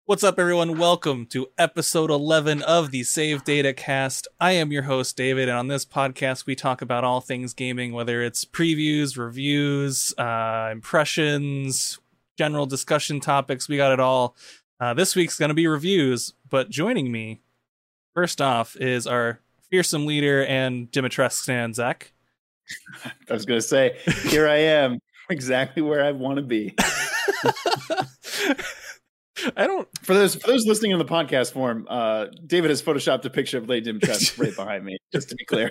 What's up, everyone? Welcome to episode 11 of the Save Data Cast. I am your host, David, and on this podcast, we talk about all things gaming, whether it's previews, reviews, impressions, general discussion topics. We got it all. This week's going to be reviews, but joining me, first off, is our fearsome leader and Dimitrescu stand, Zach. I was going to say, here I am, exactly where I want to be. For those listening in the podcast form, David has photoshopped a picture of Lady Dimitrescu right behind me, just to be clear.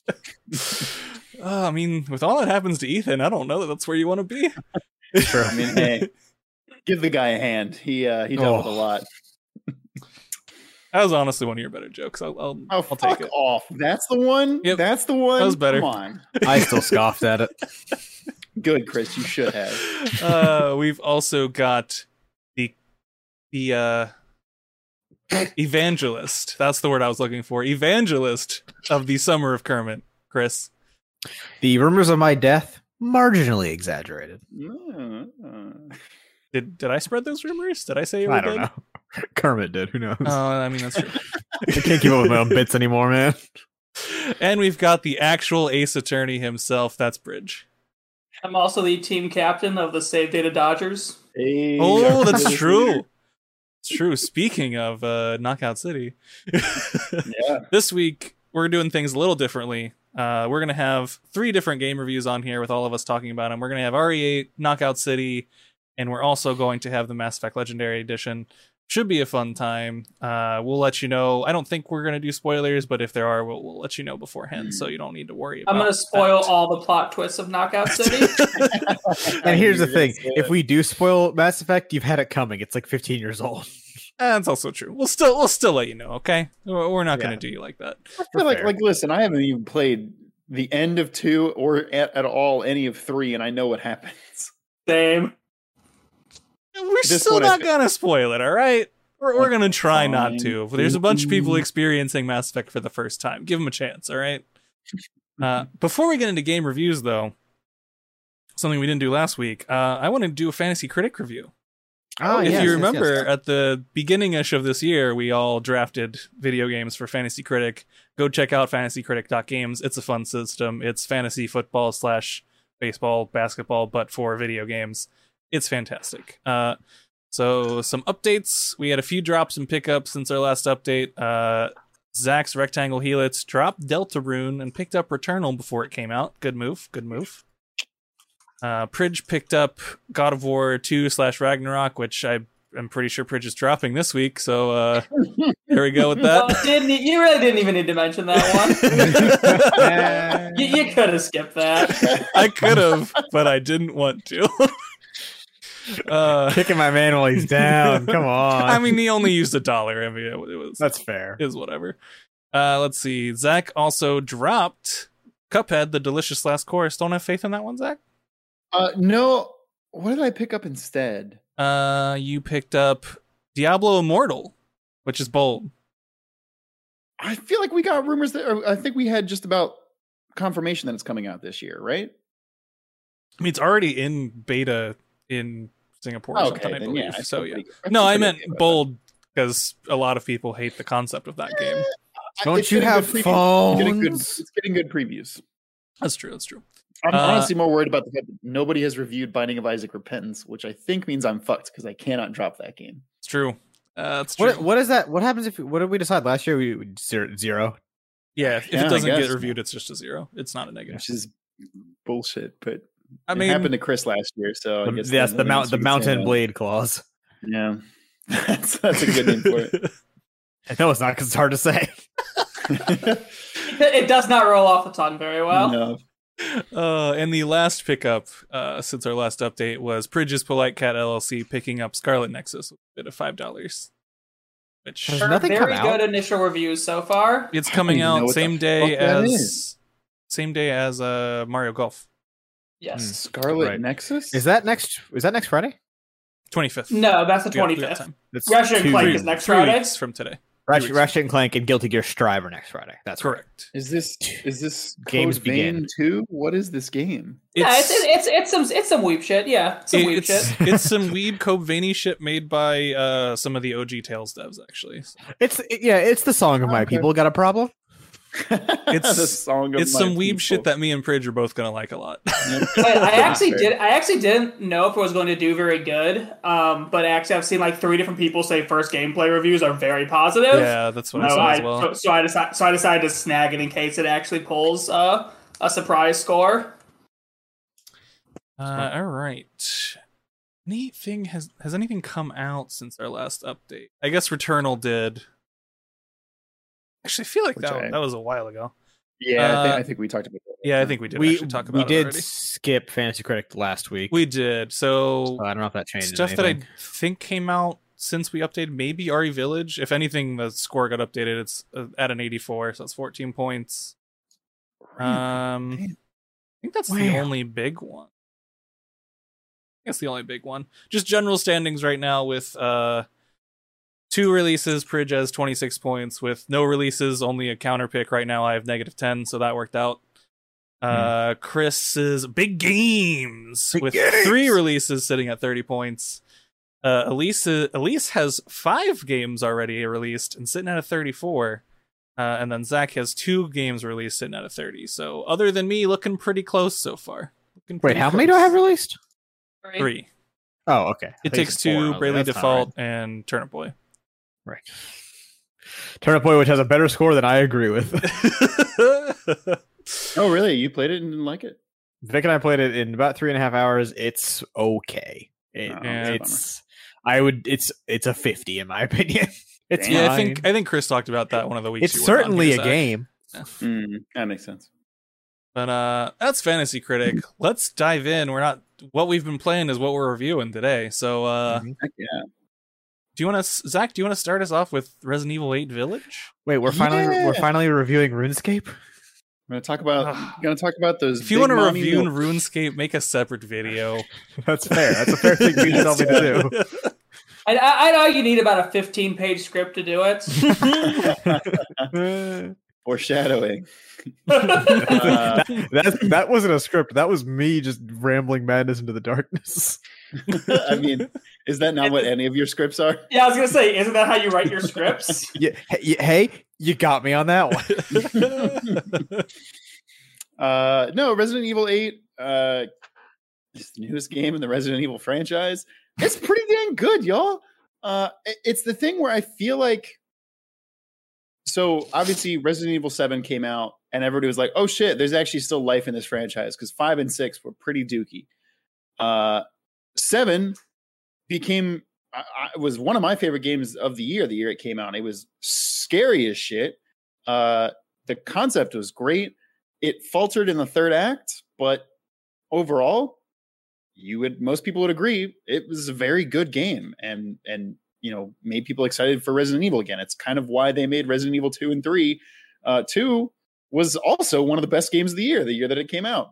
I mean, with all that happens to Ethan, I don't know that that's where you want to be. Sure. I mean, hey, give the guy a hand. He dealt with a lot. That was honestly one of your better jokes. I'll take it. Off. That's the one. Yep. That's the one. That was better. Come on. I still scoffed at it. Good, Chris. You should have. We've also got the evangelist. That's the word I was looking for. Evangelist of the Summer of Kermit, Chris. The rumors of my death, marginally exaggerated. Did I spread those rumors? Did I say you were I don't dead? know. Kermit did. Who knows? I mean, that's true. I can't keep up with my own bits anymore, man. And we've got the actual Ace Attorney himself. That's Bridge. I'm also the team captain of the Save Data Dodgers. Hey, Oh, that's true. It's true. Speaking of Knockout City, Yeah. this week we're doing things a little differently. We're going to have 3 different game reviews on here with all of us talking about them. We're going to have RE8, Knockout City, and we're also going to have the Mass Effect Legendary Edition. Should be a fun time. We'll let you know. I don't think we're going to do spoilers, but if there are, we'll let you know beforehand, so you don't need to worry about I'm going to spoil that. all the plot twists of Knockout City. And here's the thing. If we do spoil Mass Effect, you've had it coming. It's like 15 years old. That's also true. We'll still let you know, okay? We're not going to do you like that. I feel Fair. like, listen, I haven't even played the end of 2 or at all any of 3, and I know what happens. Same. We're This still one not going to spoil it, all right? We're going to try not Fine. to. There's a bunch of people experiencing Mass Effect for the first time. Give them a chance, all right? Before we get into game reviews, though, something we didn't do last week, I want to do a Fantasy Critic review. If you remember, at the beginning-ish of this year, we all drafted video games for Fantasy Critic. Go check out fantasycritic.games. It's a fun system. It's fantasy football / baseball, basketball, but for video games. It's fantastic. So some updates. We had a few drops and pickups since our last update. Zach's Rectangle Helix dropped Deltarune and picked up Returnal before it came out. Good move. Pridge picked up God of War 2 / Ragnarok, which I'm pretty sure Pridge is dropping this week. So there we go with that. Well, you really didn't even need to mention that one. you could have skipped that. I could have, but I didn't want to. Kicking my man while he's down. Come on. I mean, he only used $1. I mean, it was That's fair. is whatever. Let's see. Zach also dropped Cuphead, The Delicious Last Course. Don't have faith in that one, Zach? No. What did I pick up instead? You picked up Diablo Immortal, which is bold. I feel like we got rumors that I think we had just about confirmation that it's coming out this year, right? I mean, it's already in beta in Singapore or something, I then, believe. yeah, So yeah. I No, feel I pretty meant okay about bold because a lot of people hate the concept of that game. that. Don't It's you getting have good previews. phones? It's getting good previews. That's true. That's true. I'm honestly more worried about the fact that nobody has reviewed Binding of Isaac Repentance, which I think means I'm fucked because I cannot drop that game. It's true. That's true. What is that? What happens if? What did we decide last year? We zero. Yeah, if Yeah, it I doesn't get guess. reviewed, it's just a 0. It's not a negative. Which is bullshit, but I it mean, happened to Chris last year, so I guess Yes, that the answers mountain that. blade clause. Yeah, that's a good name for it. No, it's not because it's hard to say. It does not roll off the tongue very well. No. And the last pickup since our last update was Pridge's Polite Cat LLC picking up Scarlet Nexus with a bit of $5. Which Has nothing Very come out? good initial reviews so far. it's I coming don't even know out what same the day fuck that as Mario Golf. Yes. Scarlet Right. Nexus? Is that next Friday? 25th. No, that's the We got 25th. time. That's Ratchet and Clank 2 is next Three Friday. weeks from today. Ratchet and Clank and Guilty Gear Strive are next Friday. That's correct. Is this Games Code Vein begin. 2? What is this game? It's some weeb shit. Yeah, some weeb shit. It's some weeb Code Veiny shit made by some of the OG Tales devs, actually. It's the song of my people. Got a problem? It's the song of It's my some weeb people. shit that me and Pridge are both gonna like a lot. I actually didn't know if it was going to do very good. But actually, I've seen like 3 different people say first gameplay reviews are very positive. Yeah, that's what I saw as well. So I decided to snag it in case it actually pulls a surprise score. All right. Anything has anything come out since our last update? I guess Returnal did. Actually, I feel like that was a while ago. Yeah, I think we talked about that. Yeah, I think we did actually talk about it We did already. skip Fantasy Critic last week. We did. So I don't know if that changed stuff anything. that I think came out since we updated, maybe RE Village. If anything, the score got updated. It's at an 84, so it's 14 points. I think that's the only big one. I guess the only big one. Just general standings right now with 2 releases. Pridge has 26 points. With no releases, only a counter pick right now. I have -10, so that worked out. Chris is big games with 3 releases, sitting at 30 points. Elise has 5 games already released and sitting at a 34. And then Zach has 2 games released, sitting at a 30. So other than me, looking pretty close so far. Wait, how many do I have released? 3. Oh, okay. It Takes Two, Bravely Default, and Turnip Boy. Right. Turnip Boy, which has a better score than I agree with. Oh, really? You played it and didn't like it? Vic and I played it in about 3.5 hours. It's okay. It's a 50 in my opinion. It's yeah, fine. I think Chris talked about that one of the weeks. It's certainly a Zach. game. That makes sense. But that's Fantasy Critic. Let's dive in. What we've been playing is what we're reviewing today. So Heck yeah. do you want to, Zach? Do you want to start us off with Resident Evil 8 Village? Wait, we're finally reviewing RuneScape. I'm gonna talk about those. If you want to review RuneScape, make a separate video. That's fair. That's a fair thing for you to tell me to do. I know you need about a 15-page script to do it. Foreshadowing. That wasn't a script. That was me just rambling madness into the darkness. I mean, is that not what any of your scripts are? Yeah, I was gonna say, isn't that how you write your scripts? Yeah, hey, you got me on that one. No, Resident Evil 8, it's the newest game in the Resident Evil franchise. It's pretty dang good, y'all. It's the thing where I feel like, so obviously Resident Evil 7 came out and everybody was like, oh shit, there's actually still life in this franchise because 5 and 6 were pretty dookie. 7 became was one of my favorite games of the year it came out. It was scary as shit. The concept was great. It faltered in the 3rd act, but overall, most people would agree it was a very good game and made people excited for Resident Evil again. It's kind of why they made Resident Evil 2 and 3. 2 was also one of the best games of the year that it came out.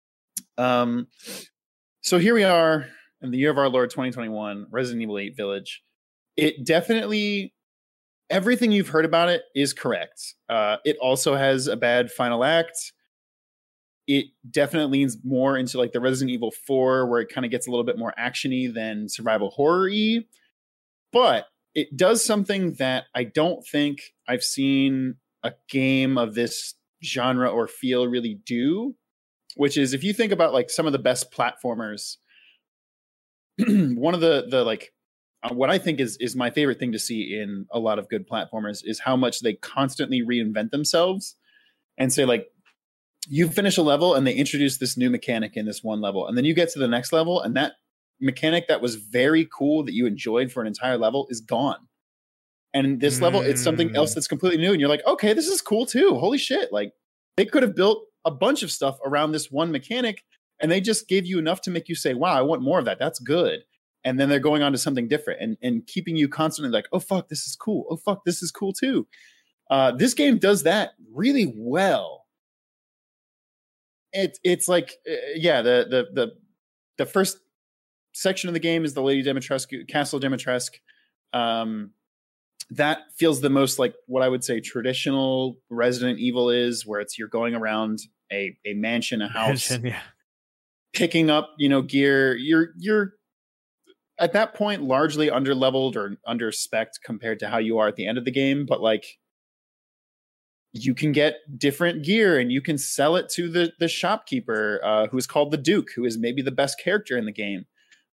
So here we are in the year of our Lord 2021, Resident Evil 8 Village. It definitely, everything you've heard about it is correct. It also has a bad final act. It definitely leans more into like the Resident Evil 4, where it kind of gets a little bit more actiony than survival horror-y. But it does something that I don't think I've seen a game of this genre or feel really do, which is if you think about like some of the best platformers, one of the like what I think is my favorite thing to see in a lot of good platformers is how much they constantly reinvent themselves and say like, you finish a level and they introduce this new mechanic in this one level. And then you get to the next level and that mechanic that was very cool that you enjoyed for an entire level is gone. And this level, it's something else that's completely new. And you're like, okay, this is cool too. Holy shit. Like they could have built a bunch of stuff around this one mechanic and they just gave you enough to make you say, wow, I want more of that. That's good. And then they're going on to something different and keeping you constantly like, oh, fuck, this is cool. Oh, fuck, this is cool too. This game does that really well. It's like, yeah, the first section of the game is the Lady Dimitrescu, Castle Dimitrescu. that feels the most like what I would say traditional Resident Evil is, where it's you're going around a mansion, a house, picking up, gear. You're at that point largely underleveled or under-spec'd compared to how you are at the end of the game, but like you can get different gear and you can sell it to the shopkeeper, who's called the Duke, who is maybe the best character in the game.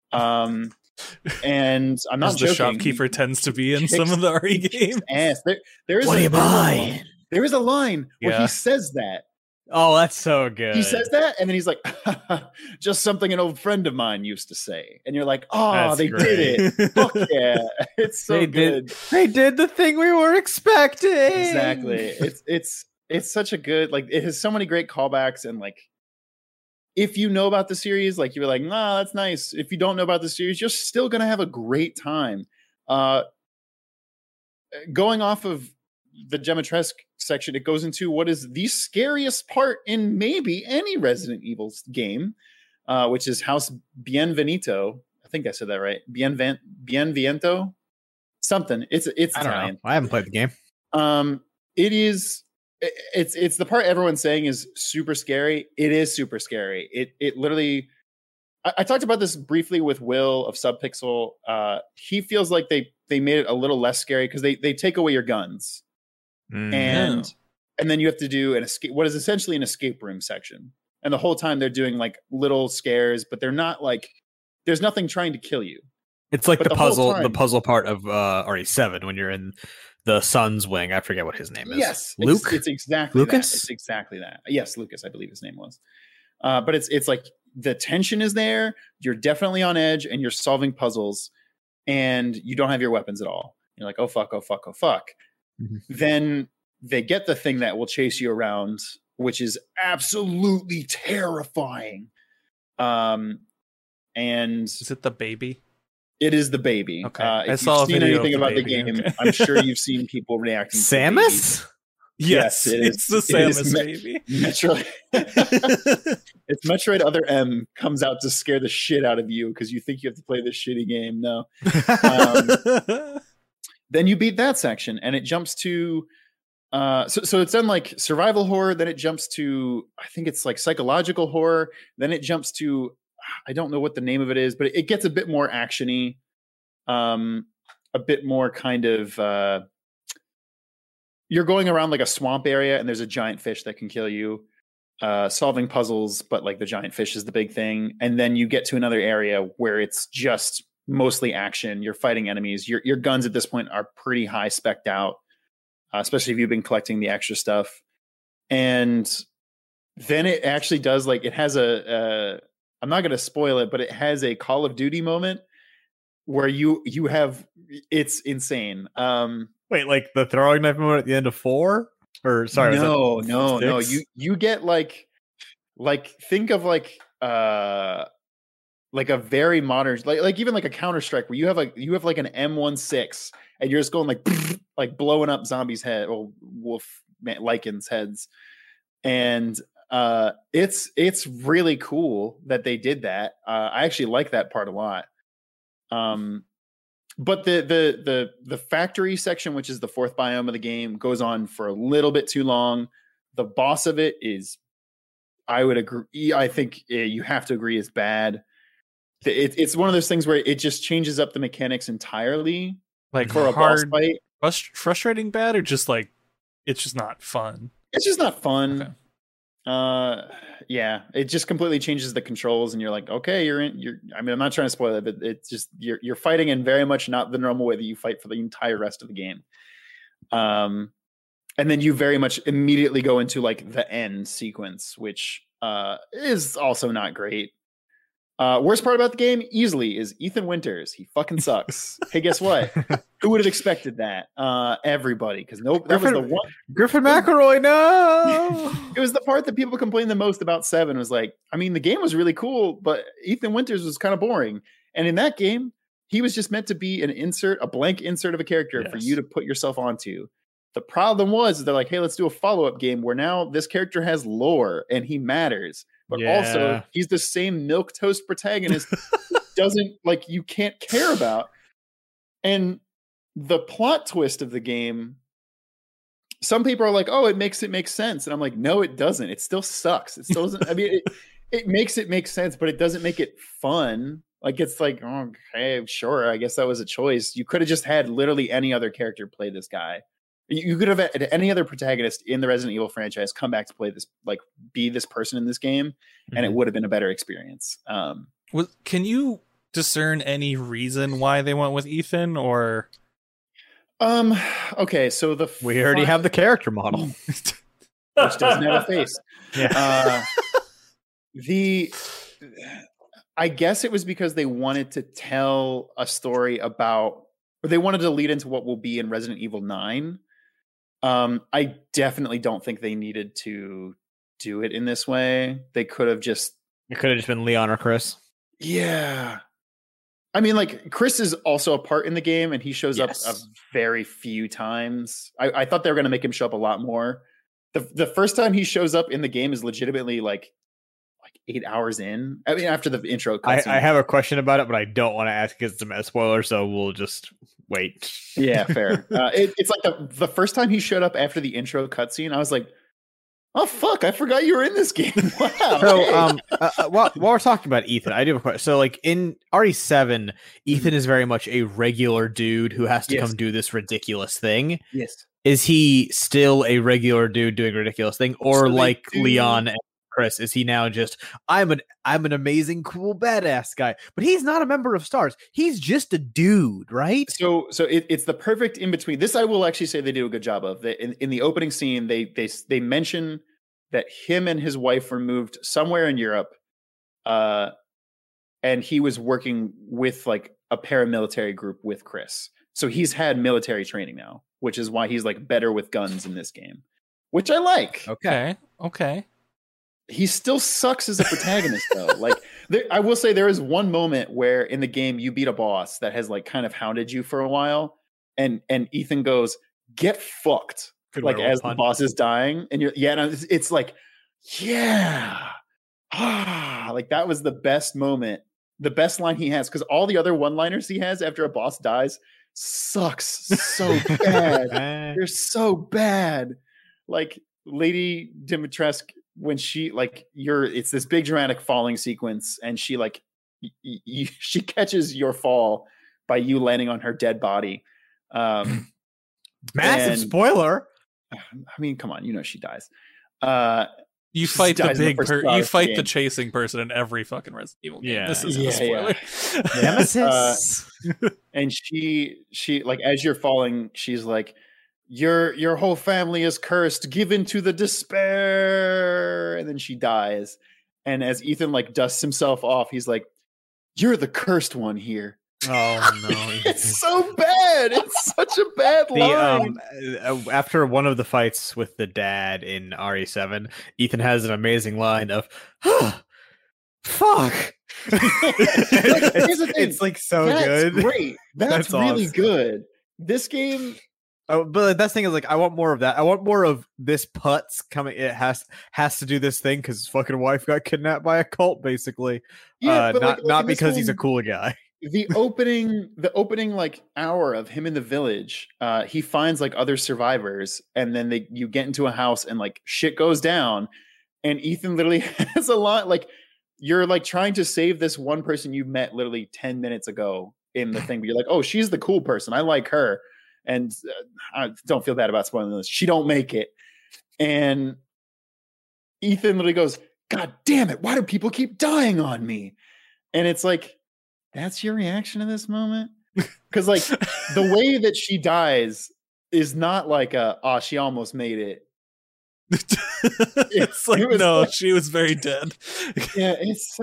And I'm not joking. The shopkeeper tends to be in some of the RE games. There is a line where he says that. Oh, that's so good. He says that, and then he's like, just something an old friend of mine used to say. And you're like, oh, that's they great. Did it. Fuck yeah. It's so good. They did the thing we were expecting. Exactly. It's such a good, like, it has so many great callbacks, and like, if you know about the series, like you're like, nah, that's nice. If you don't know about the series, you're still going to have a great time. Going off of the Gematresque section, it goes into what is the scariest part in maybe any Resident Evil game, which is House Bienvenido. I think I said that right. Bienviento? Something. It's I don't know. I haven't played the game. It's the part everyone's saying is super scary. It is super scary. It literally, I talked about this briefly with Will of Subpixel. He feels like they made it a little less scary because they take away your guns. And then you have to do what is essentially an escape room section. And the whole time they're doing like little scares, but they're not like, there's nothing trying to kill you. It's like the puzzle part of RE7 when you're in the Sun's wing. I forget what his name is. Yes, Luke. It's exactly Lucas. That. It's exactly that. Yes, Lucas. I believe his name was. But it's like the tension is there. You're definitely on edge, and you're solving puzzles, and you don't have your weapons at all. You're like, oh fuck, oh fuck, oh fuck. Mm-hmm. Then they get the thing that will chase you around, which is absolutely terrifying. And is it the baby? It is the baby. Okay. If you've seen anything about the game, okay. I'm sure you've seen people reacting to Samus? Yes, it's the Samus baby. Metroid. It's Metroid Other M comes out to scare the shit out of you because you think you have to play this shitty game. No. Then you beat that section and it jumps to so it's done like survival horror, then it jumps to, I think it's like psychological horror, then it jumps to, I don't know what the name of it is, but it gets a bit more actiony, a bit more kind of you're going around like a swamp area and there's a giant fish that can kill you, solving puzzles, but like the giant fish is the big thing. And then you get to another area where it's just mostly action. You're fighting enemies. Your guns at this point are pretty high spec'd out, especially if you've been collecting the extra stuff. And then it actually does, like, it has I'm not going to spoil it, but it has a Call of Duty moment where you have, it's insane. Wait, like the throwing knife moment at the end of 4? Or sorry, no. You get like think of like a very modern, like even like a Counter-Strike where you have like an M16 and you're just going like blowing up zombies' head or lycans' heads, and it's really cool that they did that. I actually like that part a lot. But the factory section, which is the 4th biome of the game, goes on for a little bit too long. The boss of it is, I would agree, I think you have to agree, is bad. It's one of those things where it just changes up the mechanics entirely. Like for a boss fight. Frustrating bad, or just like it's just not fun? It's just not fun. Okay. Yeah, it just completely changes the controls, and you're like, okay, I mean, I'm not trying to spoil it, but it's just you're fighting in very much not the normal way that you fight for the entire rest of the game. And then you very much immediately go into like the end sequence, which is also not great. Worst part about the game easily is Ethan Winters. He fucking sucks. Hey, guess what? Who would have expected that? Everybody, because that was the one. Griffin McElroy, no. It was the part that people complained the most about 7. Was like, I mean, the game was really cool, but Ethan Winters was kind of boring. And in that game, he was just meant to be a blank insert of a character for you to put yourself onto. The problem was they're like, hey, let's do a follow-up game where now this character has lore and he matters. But also, he's the same milquetoast protagonist doesn't, like, you can't care about. And the plot twist of the game, some people are like, "Oh, it makes sense," and I'm like, "No, it doesn't. It still sucks. It still doesn't." I mean, it makes it make sense, but it doesn't make it fun. Like it's like, oh, okay, sure, I guess that was a choice. You could have just had literally any other character play this guy. You could have had any other protagonist in the Resident Evil franchise come back to play this, like be this person in this game, and it would have been a better experience. Can you discern any reason why they went with Ethan, or? Okay, so we already have the character model, which doesn't have a face. Yeah. I guess it was because they wanted to tell a story about, or they wanted to lead into what will be in Resident Evil 9. I definitely don't think they needed to do it in this way. They could have just... It could have just been Leon or Chris. Yeah. I mean, like, Chris is also a part in the game, and he shows up a very few times. I thought they were going to make him show up a lot more. The first time he shows up in the game is legitimately like 8 hours in. I mean, after the intro cutscene. I have a question about it, but I don't want to ask because it's a spoiler, so we'll just wait. Yeah, fair. It's like the first time he showed up after the intro cutscene, I was like, oh, fuck, I forgot you were in this game. Wow. So, while we're talking about Ethan, I do have a question. So, like, in RE7, Ethan is very much a regular dude who has to come do this ridiculous thing. Yes. Is he still a regular dude doing a ridiculous thing? Or like Leon and Chris, is he now just I'm an amazing, cool, badass guy? But he's not a member of STARS. He's just a dude, right? So it's the perfect in between. This I will actually say they do a good job of. In the opening scene, they mention that him and his wife were moved somewhere in Europe, and he was working with like a paramilitary group with Chris. So he's had military training now, which is why he's like better with guns in this game, which I like. Okay. He still sucks as a protagonist though. Like I will say there is one moment where in the game you beat a boss that has like kind of hounded you for a while, and Ethan goes, "Get fucked." Good like as the boss is dying, and it's like, yeah. Like that was the best moment. The best line he has, because all the other one-liners he has after a boss dies sucks so bad. They're so bad. Like Lady Dimitrescu, when she like it's this big dramatic falling sequence, and she like she catches your fall by you landing on her dead body. Massive spoiler. I mean, come on, she dies. You fight the chasing person in every fucking Resident Evil game. Yeah. This is a spoiler. Nemesis. And she like as you're falling, she's like, Your whole family is cursed, given to the despair. And then she dies. And as Ethan like dusts himself off, he's like, "You're the cursed one here." Oh no. It's so bad. It's such a bad line. After one of the fights with the dad in RE7, Ethan has an amazing line of fuck. It's like so good. Great. That's really awesome. Good. This game. Oh, but the best thing is like I want more of that. I want more of this putz coming. It has to do this thing because his fucking wife got kidnapped by a cult, basically. Yeah, not because he's a cool guy. The opening like hour of him in the village, he finds like other survivors, and then you get into a house and like shit goes down, and Ethan literally has a lot like you're like trying to save this one person you met literally 10 minutes ago in the thing, but you're like, oh, she's the cool person, I like her. And I don't feel bad about spoiling this. She don't make it. And Ethan literally goes, "God damn it. Why do people keep dying on me?" And it's like, that's your reaction to this moment? Because like the way that she dies is not like she almost made it. It's like, no, she was very dead. Yeah,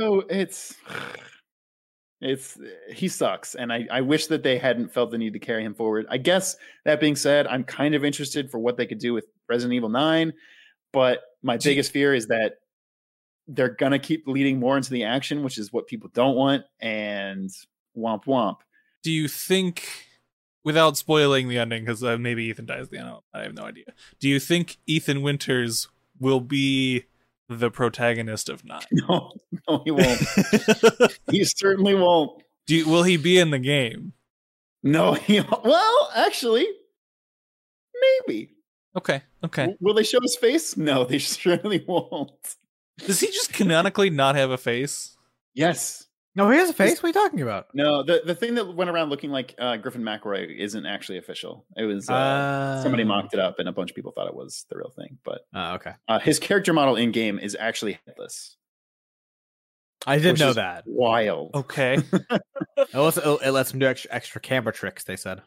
he sucks, and I wish that they hadn't felt the need to carry him forward. I guess that being said, I'm kind of interested for what they could do with Resident Evil 9, but my biggest fear is that they're gonna keep leading more into the action, which is what people don't want, and womp womp. Do you think, without spoiling the ending, because maybe Ethan dies at the end, I have no idea. Do you think Ethan Winters will be the protagonist of 9? No, he won't. He certainly won't. Will he be in the game? No, well, actually, maybe. Okay. Will they show his face? No, they surely won't. Does he just canonically not have a face? Yes. No, he has a face. What are you talking about? No, the thing that went around looking like Griffin McElroy isn't actually official. It was somebody mocked it up, and a bunch of people thought it was the real thing. But okay. His character model in game is actually headless. I didn't know that. Wild. Okay. It lets him do extra camera tricks. They said.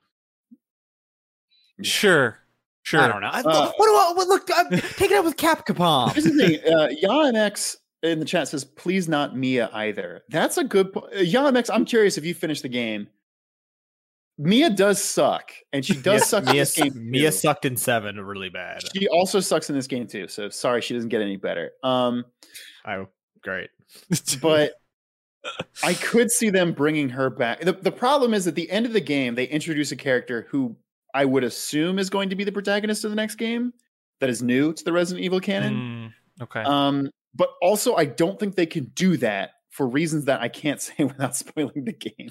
Sure. I don't know. Look, I'm taking it up with Capcom. Here's the thing. YaMX in the chat says, "Please not Mia either." That's a good point. YaMX, I'm curious if you finished the game. Mia does suck, and she does suck in this game. Mia sucked in 7 really bad. She also sucks in this game too. So sorry, she doesn't get any better. Great. But I could see them bringing her back. The problem is at the end of the game, they introduce a character who I would assume is going to be the protagonist of the next game that is new to the Resident Evil canon. Okay. But also, I don't think they can do that for reasons that I can't say without spoiling the game.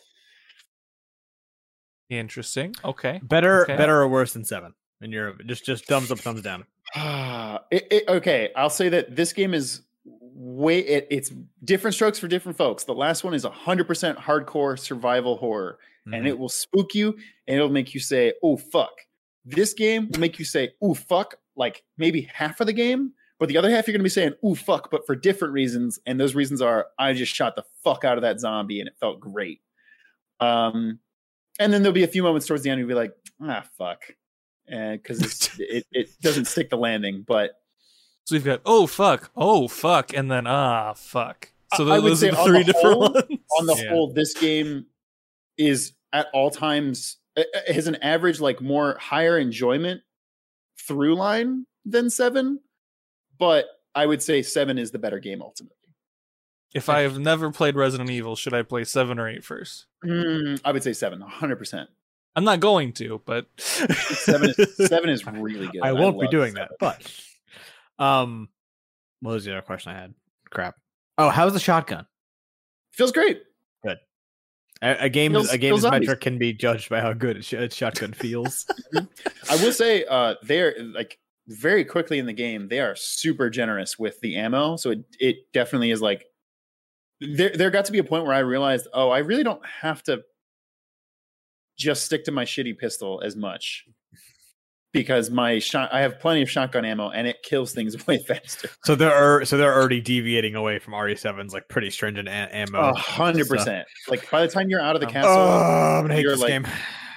Interesting. Okay. Better or worse than 7? In your just thumbs up, thumbs down. Okay, I'll say that this game is it's different strokes for different folks. The last one is 100% hardcore survival horror, and it will spook you, and it'll make you say, "Oh fuck." This game will make you say, "Oh fuck," like maybe half of the game, but the other half you're going to be saying, "Oh fuck," but for different reasons, and those reasons are, I just shot the fuck out of that zombie, and it felt great. And then there'll be a few moments towards the end you'll be like, fuck, because it doesn't stick the landing, but. So we've got oh fuck, and then fuck. So I would those say are the three different ones. On the whole, this game is at all times has an average like more higher enjoyment through line than 7, but I would say 7 is the better game ultimately. If I have never played Resident Evil, should I play 7 or 8 first? I would say 7, 100%. I'm not going to, but 7 is really good. I won't be doing that, but. What was the other question I had? Crap. Oh, how's the shotgun? Feels great. Good. A game's metric can be judged by how good its shotgun feels. I will say, they're like very quickly in the game, they are super generous with the ammo. So it definitely is like there got to be a point where I realized, I really don't have to just stick to my shitty pistol as much. Because I have plenty of shotgun ammo, and it kills things way faster. So they're already deviating away from RE7's like pretty stringent ammo. 100%. Like by the time you're out of the castle, I'm gonna hate this game.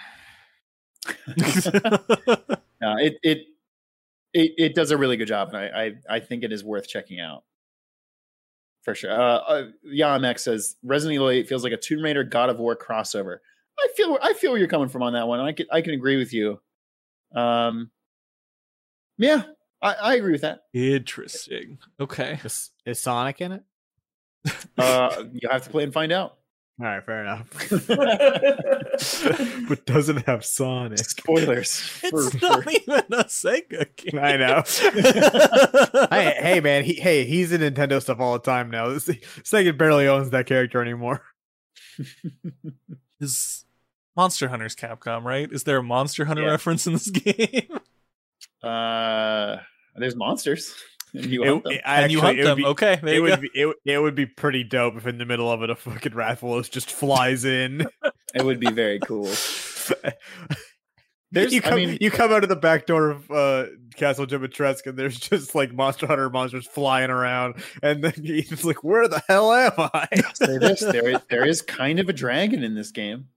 No, it does a really good job, and I think it is worth checking out for sure. YaMX says Resident Evil 8 feels like a Tomb Raider God of War crossover. I feel where you're coming from on that one. I can agree with you. Yeah, I agree with that. Interesting. Okay. Is Sonic in it? You have to play and find out. All right, fair enough. But doesn't have Sonic. Spoilers. It's not even a Sega game. I know. Hey, man. He's in Nintendo stuff all the time now. Sega barely owns that character anymore. Is Monster Hunter's Capcom, right? Is there a Monster Hunter reference in this game? There's monsters. And you hunt them. Okay, there you go. It would be pretty dope if in the middle of it a fucking Rathalos just flies in. It would be very cool. You come out of the back door of Castle Dimitrescu and there's just like Monster Hunter monsters flying around, and then he's like, "Where the hell am I?" Say this: there is kind of a dragon in this game.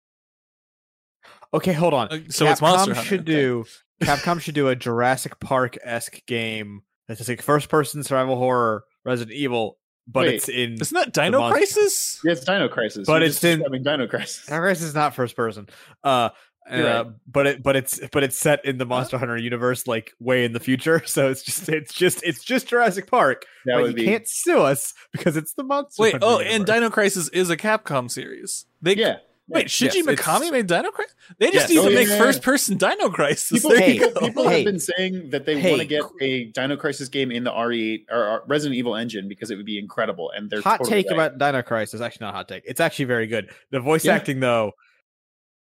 Okay, hold on. So it's Monster Hunter. Capcom should do a Jurassic Park-esque game that's just like first-person survival horror Resident Evil, but it's in. Isn't that Dino Crisis? Yeah, it's Dino Crisis. But it's in Dino Crisis. Dino Crisis is not first-person. Right. But it's set in the Monster Hunter universe, like way in the future. So it's just Jurassic Park. But you can't sue us because it's the Monster Hunter universe. And Dino Crisis is a Capcom series. Wait, Shinji Yes, Mikami made Dino Crisis? They just need to make first-person Dino Crisis. People have been saying that they want to get a Dino Crisis game in the RE or Resident Evil engine because it would be incredible. And they're hot take about Dino Crisis. Actually, not a hot take. It's actually very good. The voice acting, though,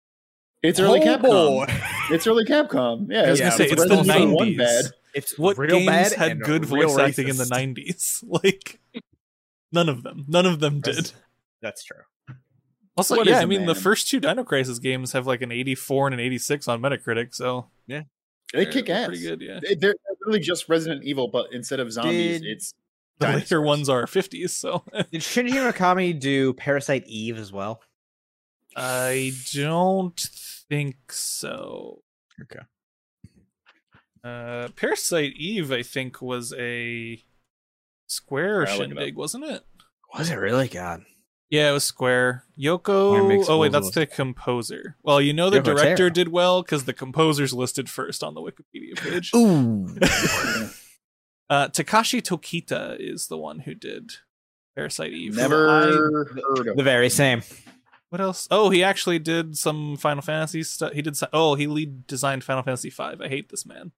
It's early Capcom. boy. It's early Capcom. Yeah, I was gonna say it's the Resident Evil 1 bad. 90s. It's What real games bad had and good real voice acting in the racist. 90s? Like none of them. None of them did. That's true. Also, What yeah, is I a mean the man? first two Dino Crisis games have like an 84 and an 86 on Metacritic, so They kick they're ass. pretty good, yeah. They're really just Resident Evil, but instead of zombies, Did- it's The later dinosaurs. ones are 50s, so Did Shinji Mikami do Parasite Eve as well? I don't think so. Okay. Parasite Eve, I think, was a Square I'll look it shindig, wasn't it? Was it really? God. Yeah, it was Square. Why Yoko. makes Oh wait, fools that's of the composer. Well, you know the Yoko director Taro. did well because the composer's listed first on the Wikipedia page. Ooh. Takashi Tokita is the one who did Parasite Eve. Never heard of. The very same. What else? Oh, he actually did some Final Fantasy stuff. He did. He lead designed Final Fantasy V. I hate this man.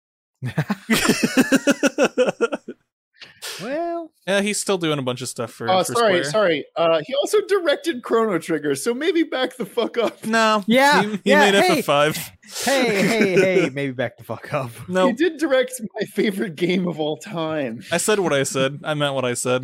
Well, Yeah, he's still doing a bunch of stuff for. Oh, for sorry, Square. sorry. He also directed Chrono Trigger, so maybe back the fuck up. No. Yeah, He yeah, made hey. FF5. hey, maybe back the fuck up. No, He did direct my favorite game of all time. I said what I said. I meant what I said.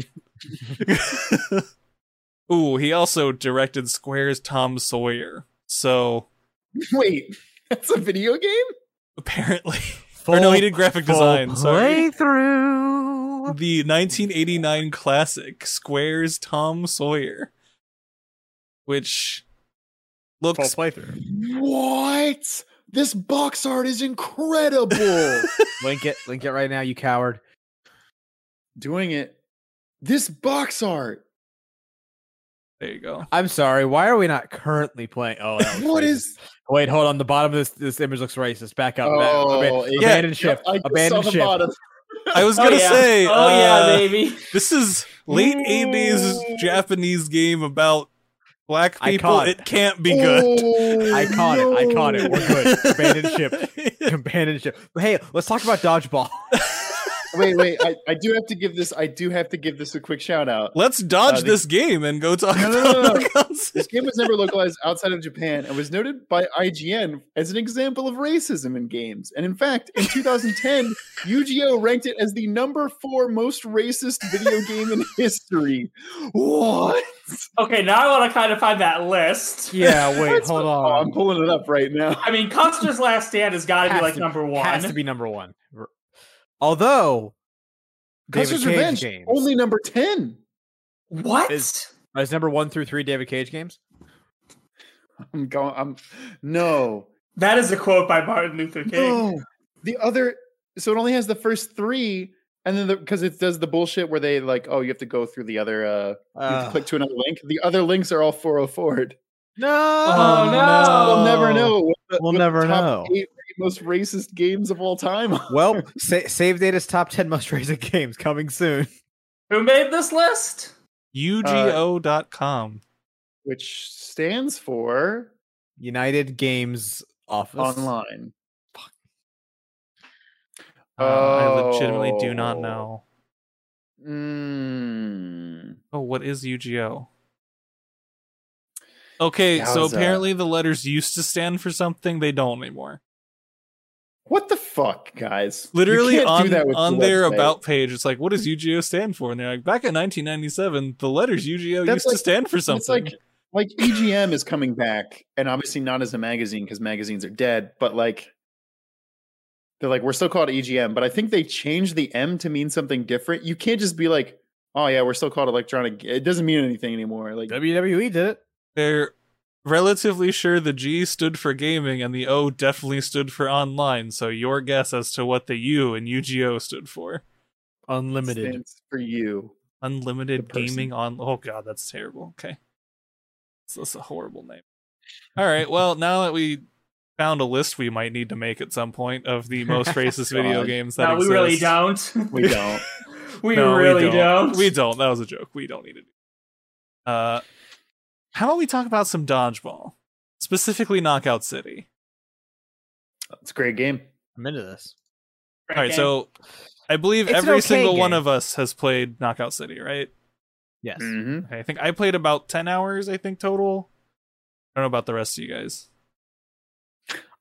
Ooh, he also directed Square's Tom Sawyer. So Wait, that's a video game? apparently, or no, he did graphic design. Sorry. Playthrough. The 1989 classic Square's Tom Sawyer, which Full looks playthrough. What? This box art is incredible. Link it right now, you coward. Doing it. This box art. there you go. I'm sorry. Why are we not currently playing? Oh, that What racist. is? Wait, hold on. The bottom of this image looks racist. Back up. Yeah. Abandoned ship. I just Abandoned saw the ship. bottom. I was gonna yeah. say, Oh yeah, baby. this is late Ooh. 80s Japanese game about black I people. caught It can't be good. Oh, I caught it. We're good. Abandoned ship. ship. Abandoned ship. But hey, let's talk about dodgeball. Wait. I do have to give this. A quick shout out. Let's dodge the- this game and go talk No, about no, no. knockouts. This game was never localized outside of Japan and was noted by IGN as an example of racism in games. And in fact, in 2010, Yu-Gi-Oh! Ranked it as the number 4 most racist video game in history. What? Okay, now I want to kind of find that list. Yeah, wait, That's hold what- on. Oh, I'm pulling it up right now. I mean, Custer's Last Stand has got to be Has like to- number one. Has to be number one. Although, David Custer's Cage Revenge, games. only number 10. What? Is number 1 through 3 David Cage games? No. That is a quote by Martin Luther King. No. The other, so it only has the first 3, and then because it does the bullshit where they like, oh, you have to go through the other, you have to click to another link. The other links are all 404'd. No. Oh, no. We'll never know. We'll what the never top know. 8 most racist games of all time. Well, Save Data's top 10 most racist games coming soon. Who made this list? UGO.com. Which stands for United Games Office. online. I legitimately do not Oh. know. Mm. Oh, what is UGO? Okay, so Yowza. apparently the letters used to stand for something, they don't anymore. What the fuck, guys? You Literally can't do on, that with on the their website. about page, it's like, what does UGO stand for? And they're like, back in 1997, the letters UGO That's used to like- stand for something. It's like EGM is coming back, and obviously not as a magazine because magazines are dead, but like they're like, we're still called EGM, but I think they changed the M to mean something different. You can't just be like, oh yeah, we're still called electronic. It doesn't mean anything anymore. Like WWE did it. They're relatively sure the G stood for gaming and the O definitely stood for online. So your guess as to what the U in UGO stood for? Unlimited. stands for you. Unlimited The person. gaming on. Oh god, that's terrible. Okay, so that's a horrible name. All right, well now that we found a list we might need to make at some point of the most racist video God. games that No, exist. we really don't. We don't. we No, really don't. We don't. That was a joke. We don't need to do. How about we talk about some dodgeball, specifically Knockout City? It's a great game. I'm into this. All right, so I believe It's an every okay single one game. of us has played Knockout City, right? Yes. Mm-hmm. Okay, I think I played about 10 hours, I think, total. I don't know about the rest of you guys.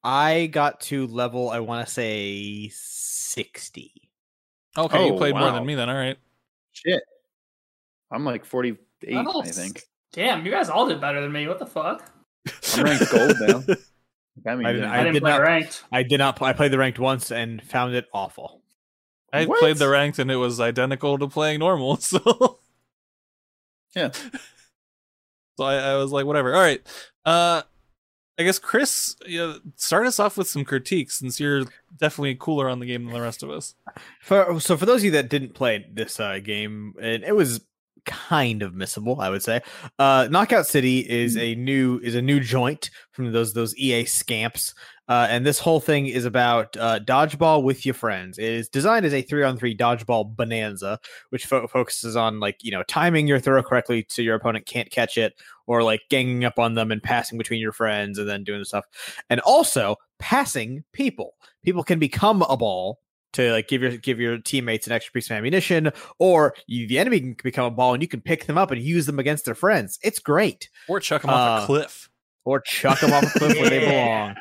I got to level, I want to say 60. Okay, you played more wow. than me then. All right. Shit. I'm like 48, I think. Damn, you guys all did better than me. What the fuck? I'm ranked gold now. That means I I didn't play ranked. I did not. I played the ranked once and found it awful. I What? played the ranked and it was identical to playing normal. So Yeah. So I was like, whatever. All right. I guess Chris, start us off with some critiques since you're definitely cooler on the game than the rest of us. For those of you that didn't play this game, it was kind of missable, I would say. Knockout City is a new joint from those EA scamps. And this whole thing is about dodgeball with your friends. It is designed as a 3-on-3 dodgeball bonanza, which focuses on timing your throw correctly so your opponent can't catch it, or like ganging up on them and passing between your friends and then doing the stuff. And also passing people. People can become a ball to like give your teammates an extra piece of ammunition, or the enemy can become a ball and you can pick them up and use them against their friends. It's great. Or chuck them off a cliff. Or chuck them off a cliff where they belong.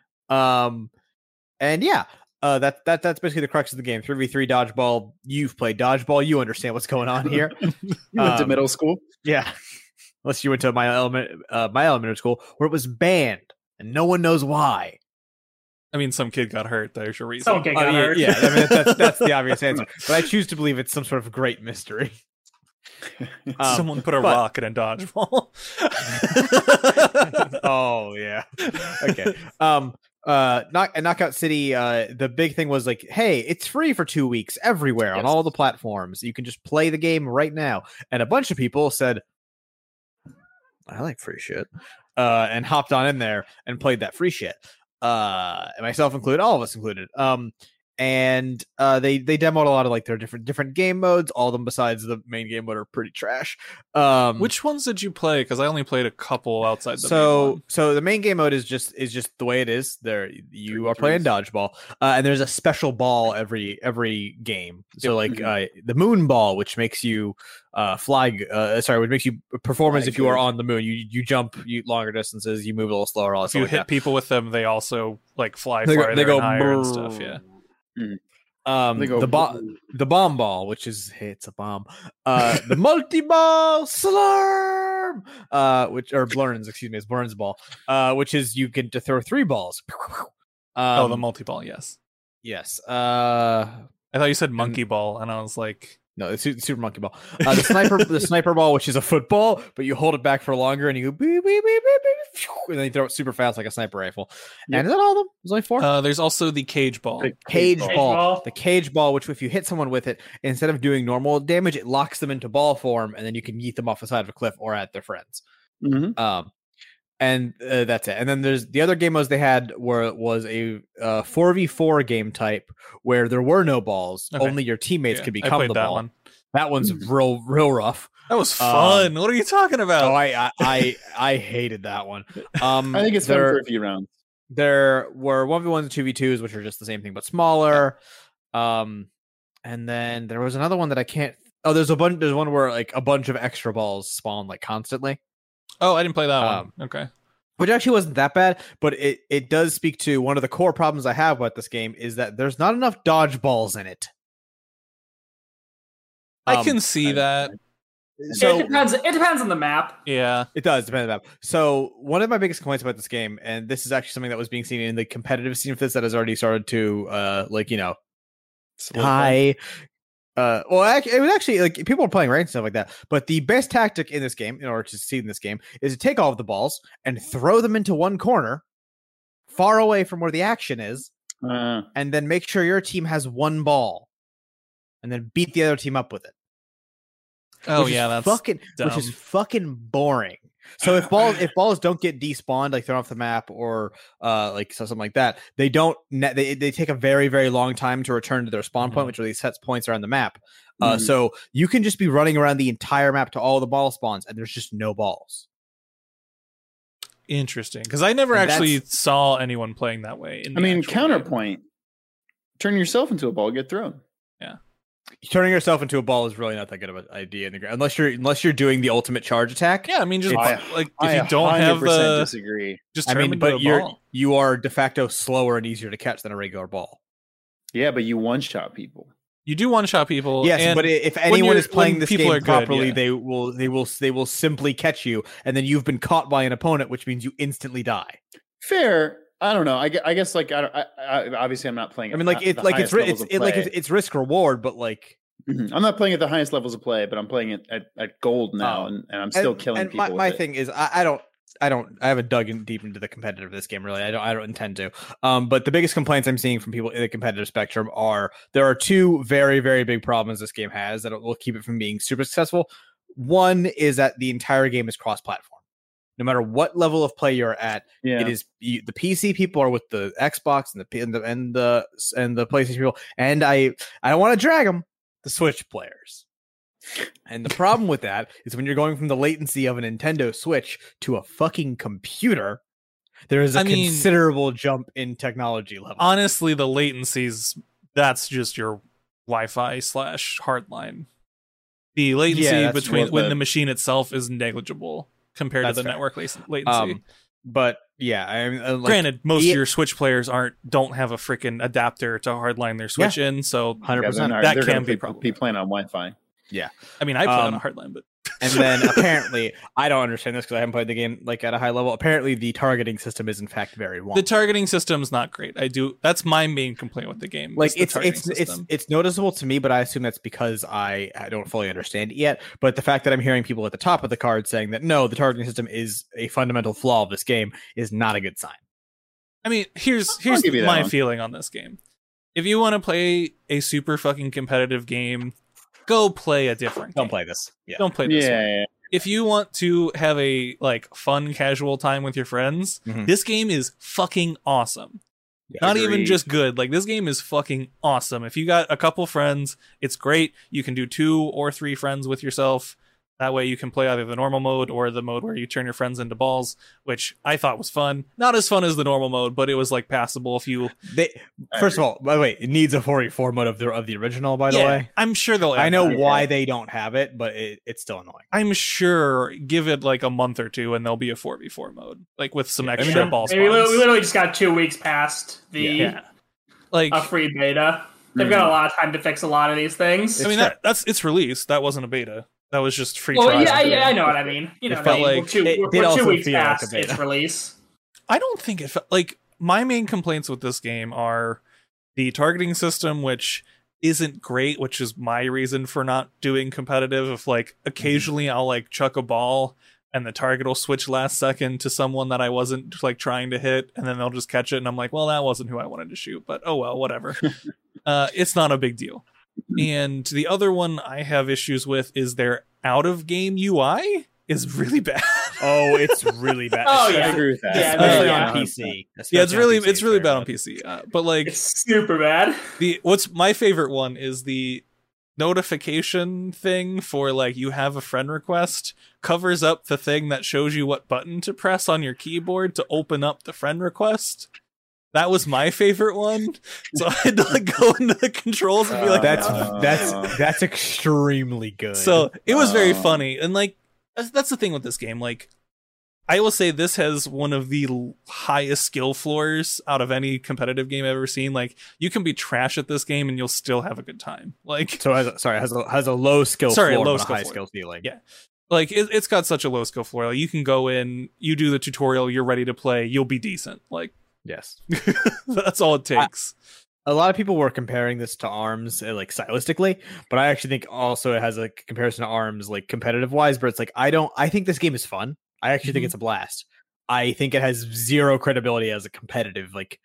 And yeah, that's basically the crux of the game. 3v3 dodgeball. You've played dodgeball. You understand what's going on here. You went to middle school? Yeah. Unless you went to my elementary school where it was banned and no one knows why. I mean, some kid got hurt. There's your reason. Some kid got hurt. Yeah, I mean, that's the obvious answer. But I choose to believe it's some sort of great mystery. Someone put a rock in a dodgeball. Oh yeah. Okay. Knockout City. The big thing was like, hey, it's free for 2 weeks everywhere on all the platforms. You can just play the game right now. And a bunch of people said, I like free shit, and hopped on in there and played that free shit. Myself included, all of us included. And they demoed a lot of like their different game modes. All of them besides the main game mode are pretty trash. Which ones did you play? Because I only played a couple outside the main one. So the main game mode is just the way it is. There you are playing dodgeball, and there's a special ball every game. So like the moon ball, which makes you fly. Which makes you perform as if you are on the moon. You jump longer distances. You move a little slower. All if you hit people with them, they also like fly they farther go and higher brrr. and stuff. Yeah. The bomb ball, which is it's a bomb. The multi-ball slurm, which or blurns, excuse me, it's blurns ball. Which is you get to throw 3 balls. The multi-ball, yes. Yes. I thought you said monkey ball, and I was like, no, it's Super Monkey Ball. The sniper ball, which is a football, but you hold it back for longer and you go beep, beep, beep, beep, beep, and then you throw it super fast like a sniper rifle. Yep. And is that all of them? There's only 4. There's also the cage ball. The cage ball. The cage ball, which if you hit someone with it, instead of doing normal damage, it locks them into ball form, and then you can yeet them off the side of a cliff or at their friends. Mm-hmm. And that's it. And then there's the other game modes they had was a 4v4 game type where there were no balls. Okay. Only your teammates could become the ball. One. That one's real rough. That was fun. What are you talking about? Oh, I hated that one. I think it's fun for a few rounds. There were 1v1s and 2v2s, which are just the same thing but smaller. And then there was another one that I can't. Oh, there's one where like a bunch of extra balls spawn like constantly. Oh, I didn't play that one. Okay. Which actually wasn't that bad, but it does speak to one of the core problems I have with this game is that there's not enough dodgeballs in it. I can see that. So, it depends on the map. Yeah. It does depend on the map. So one of my biggest complaints about this game, and this is actually something that was being seen in the competitive scene of this that has already started to high. It was actually like people are playing ranked and stuff like that. But the best tactic in this game, in order to succeed in this game, is to take all of the balls and throw them into one corner, far away from where the action is, and then make sure your team has 1 ball, and then beat the other team up with it. Oh yeah, that's fucking dumb. Which is fucking boring. So if balls don't get despawned, like thrown off the map or something like that, they don't. They take a very very long time to return to their spawn point, which really sets points around the map. So you can just be running around the entire map to all the ball spawns, and there's just no balls. Interesting, because I never actually saw anyone playing that way. Counterpoint: turn yourself into a ball, get thrown. Yeah. Turning yourself into a ball is really not that good of an idea in the ground, unless you're doing the ultimate charge attack. Yeah, I mean, just It's- like if you don't have 100% the, disagree. just I turn mean, them into but a ball. you are de facto slower and easier to catch than a regular ball. Yeah, but you one shot people. You do one shot people. Yes, and but if anyone you're- is playing when this people game are good, properly, yeah. they will simply catch you, and then you've been caught by an opponent, which means you instantly die. Fair. I don't know. I guess like I obviously I'm not playing. I mean, like at the highest levels of play. it's risk reward, but like Mhm. I'm not playing at the highest levels of play, but I'm playing it at gold now, and I'm still killing and people. My with it. thing is, I haven't dug in deep into the competitive of this game really. I don't intend to. But the biggest complaints I'm seeing from people in the competitive spectrum are there are two very, very big problems this game has that will keep it from being super successful. One is that the entire game is cross-platform. No matter what level of play you're at, it is the PC people are with the Xbox and the PlayStation people, and I don't want to drag them, the Switch players. And the problem with that is when you're going from the latency of a Nintendo Switch to a fucking computer, there is a considerable jump in technology level. Honestly, the latencies, that's just your Wi-Fi / hardline. The latency between when the machine itself is negligible compared to the network latency. But yeah, I mean, granted, most of your Switch players don't have a freaking adapter to hardline their Switch in, so 100% that can be problematic. Be playing on Wi-Fi. Yeah, I mean, I play on a hardline, but and then apparently, I don't understand this because I haven't played the game like at a high level. Apparently, the targeting system is in fact very wonky. The targeting system's not great. That's my main complaint with the game. Like it's noticeable to me, but I assume that's because I don't fully understand it yet. But the fact that I'm hearing people at the top of the card saying that no, the targeting system is a fundamental flaw of this game is not a good sign. I mean, here's my feeling on this game. If you want to play a super fucking competitive game, go play a different game. Don't play this. Yeah. Don't play this one. If you want to have a fun casual time with your friends, this game is fucking awesome. Yeah, not even just good. Like, this game is fucking awesome. If you got a couple friends, it's great. You can do 2 or 3 friends with yourself. That way you can play either the normal mode or the mode where you turn your friends into balls, which I thought was fun. Not as fun as the normal mode, but it was like passable if you... First of all, by the way, it needs a 4v4 mode of the original, by the way. I'm sure they'll... I know why they don't have it, but it's still annoying. I'm sure give it like a month or two and there'll be a 4v4 mode, like with some extra ball spawns. We literally just got 2 weeks past the like a free beta. They've got a lot of time to fix a lot of these things. I mean, it's released. That wasn't a beta. That was just free. Well, I know what I mean. You know, we're 2 weeks past its release. I don't think it felt like my main complaints with this game are the targeting system, which isn't great, which is my reason for not doing competitive. If like occasionally I'll like chuck a ball and the target will switch last second to someone that I wasn't like trying to hit, and then they'll just catch it, and I'm like, well, that wasn't who I wanted to shoot, but oh well, whatever. It's not a big deal. And the other one I have issues with is their out of game UI is really bad. Oh, it's really bad. I agree with that. Especially on PC. It's really bad on PC. But like, it's super bad. What's my favorite one is the notification thing for like you have a friend request covers up the thing that shows you what button to press on your keyboard to open up the friend request. That was my favorite one, so I had to like go into the controls and be like, "That's extremely good." So it was very funny, and like that's the thing with this game. Like, I will say this has one of the highest skill floors out of any competitive game I've ever seen. Like, you can be trash at this game and you'll still have a good time. Like, so has a low skill floor, but a high skill ceiling. Yeah. Like it's got such a low skill floor. Like, you can go in, you do the tutorial, you're ready to play, you'll be decent. Like. Yes. That's all it takes. A lot of people were comparing this to ARMS like stylistically, but I actually think also it has a comparison to ARMS like competitive wise, but it's like I think this game is fun. I actually think it's a blast. I think it has zero credibility as a competitive like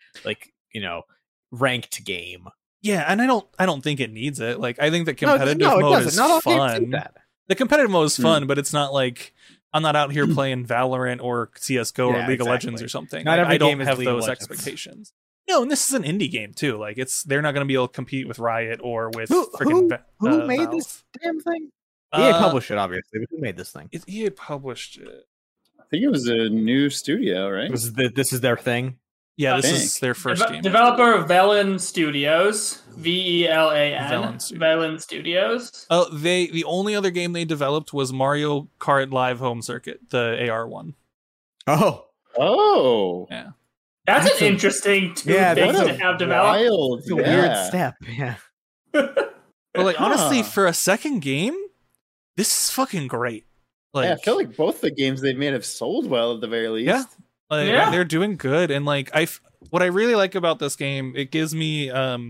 ranked game. Yeah, and I don't think it needs it. Like, I think the competitive mode is fun. The competitive mode is fun, but it's not like I'm not out here playing Valorant or CSGO or League of Legends or something. Not every I don't game have is those expectations. No, and this is an indie game too. Like, they're not going to be able to compete with Riot or with who made Valve. This damn thing? EA published it, obviously, but who made this thing? EA published it. I think it was a new studio, right? This is their thing. Yeah, this Dang. is their first game. Developer Velan Studios, VELAN, Velan Studios. Velan Studios. Oh, the only other game they developed was Mario Kart Live Home Circuit, the AR one. Oh, Oh, That's That's an a- interesting two yeah, things that's to a have developed. wild, it's a weird step. Yeah. But like honestly, Huh. for a second game, this is fucking great. Like, Yeah, I feel like both the games they've made have sold well at the very least. Yeah. like, Yeah. they're doing good, and like what I really like about this game, it gives me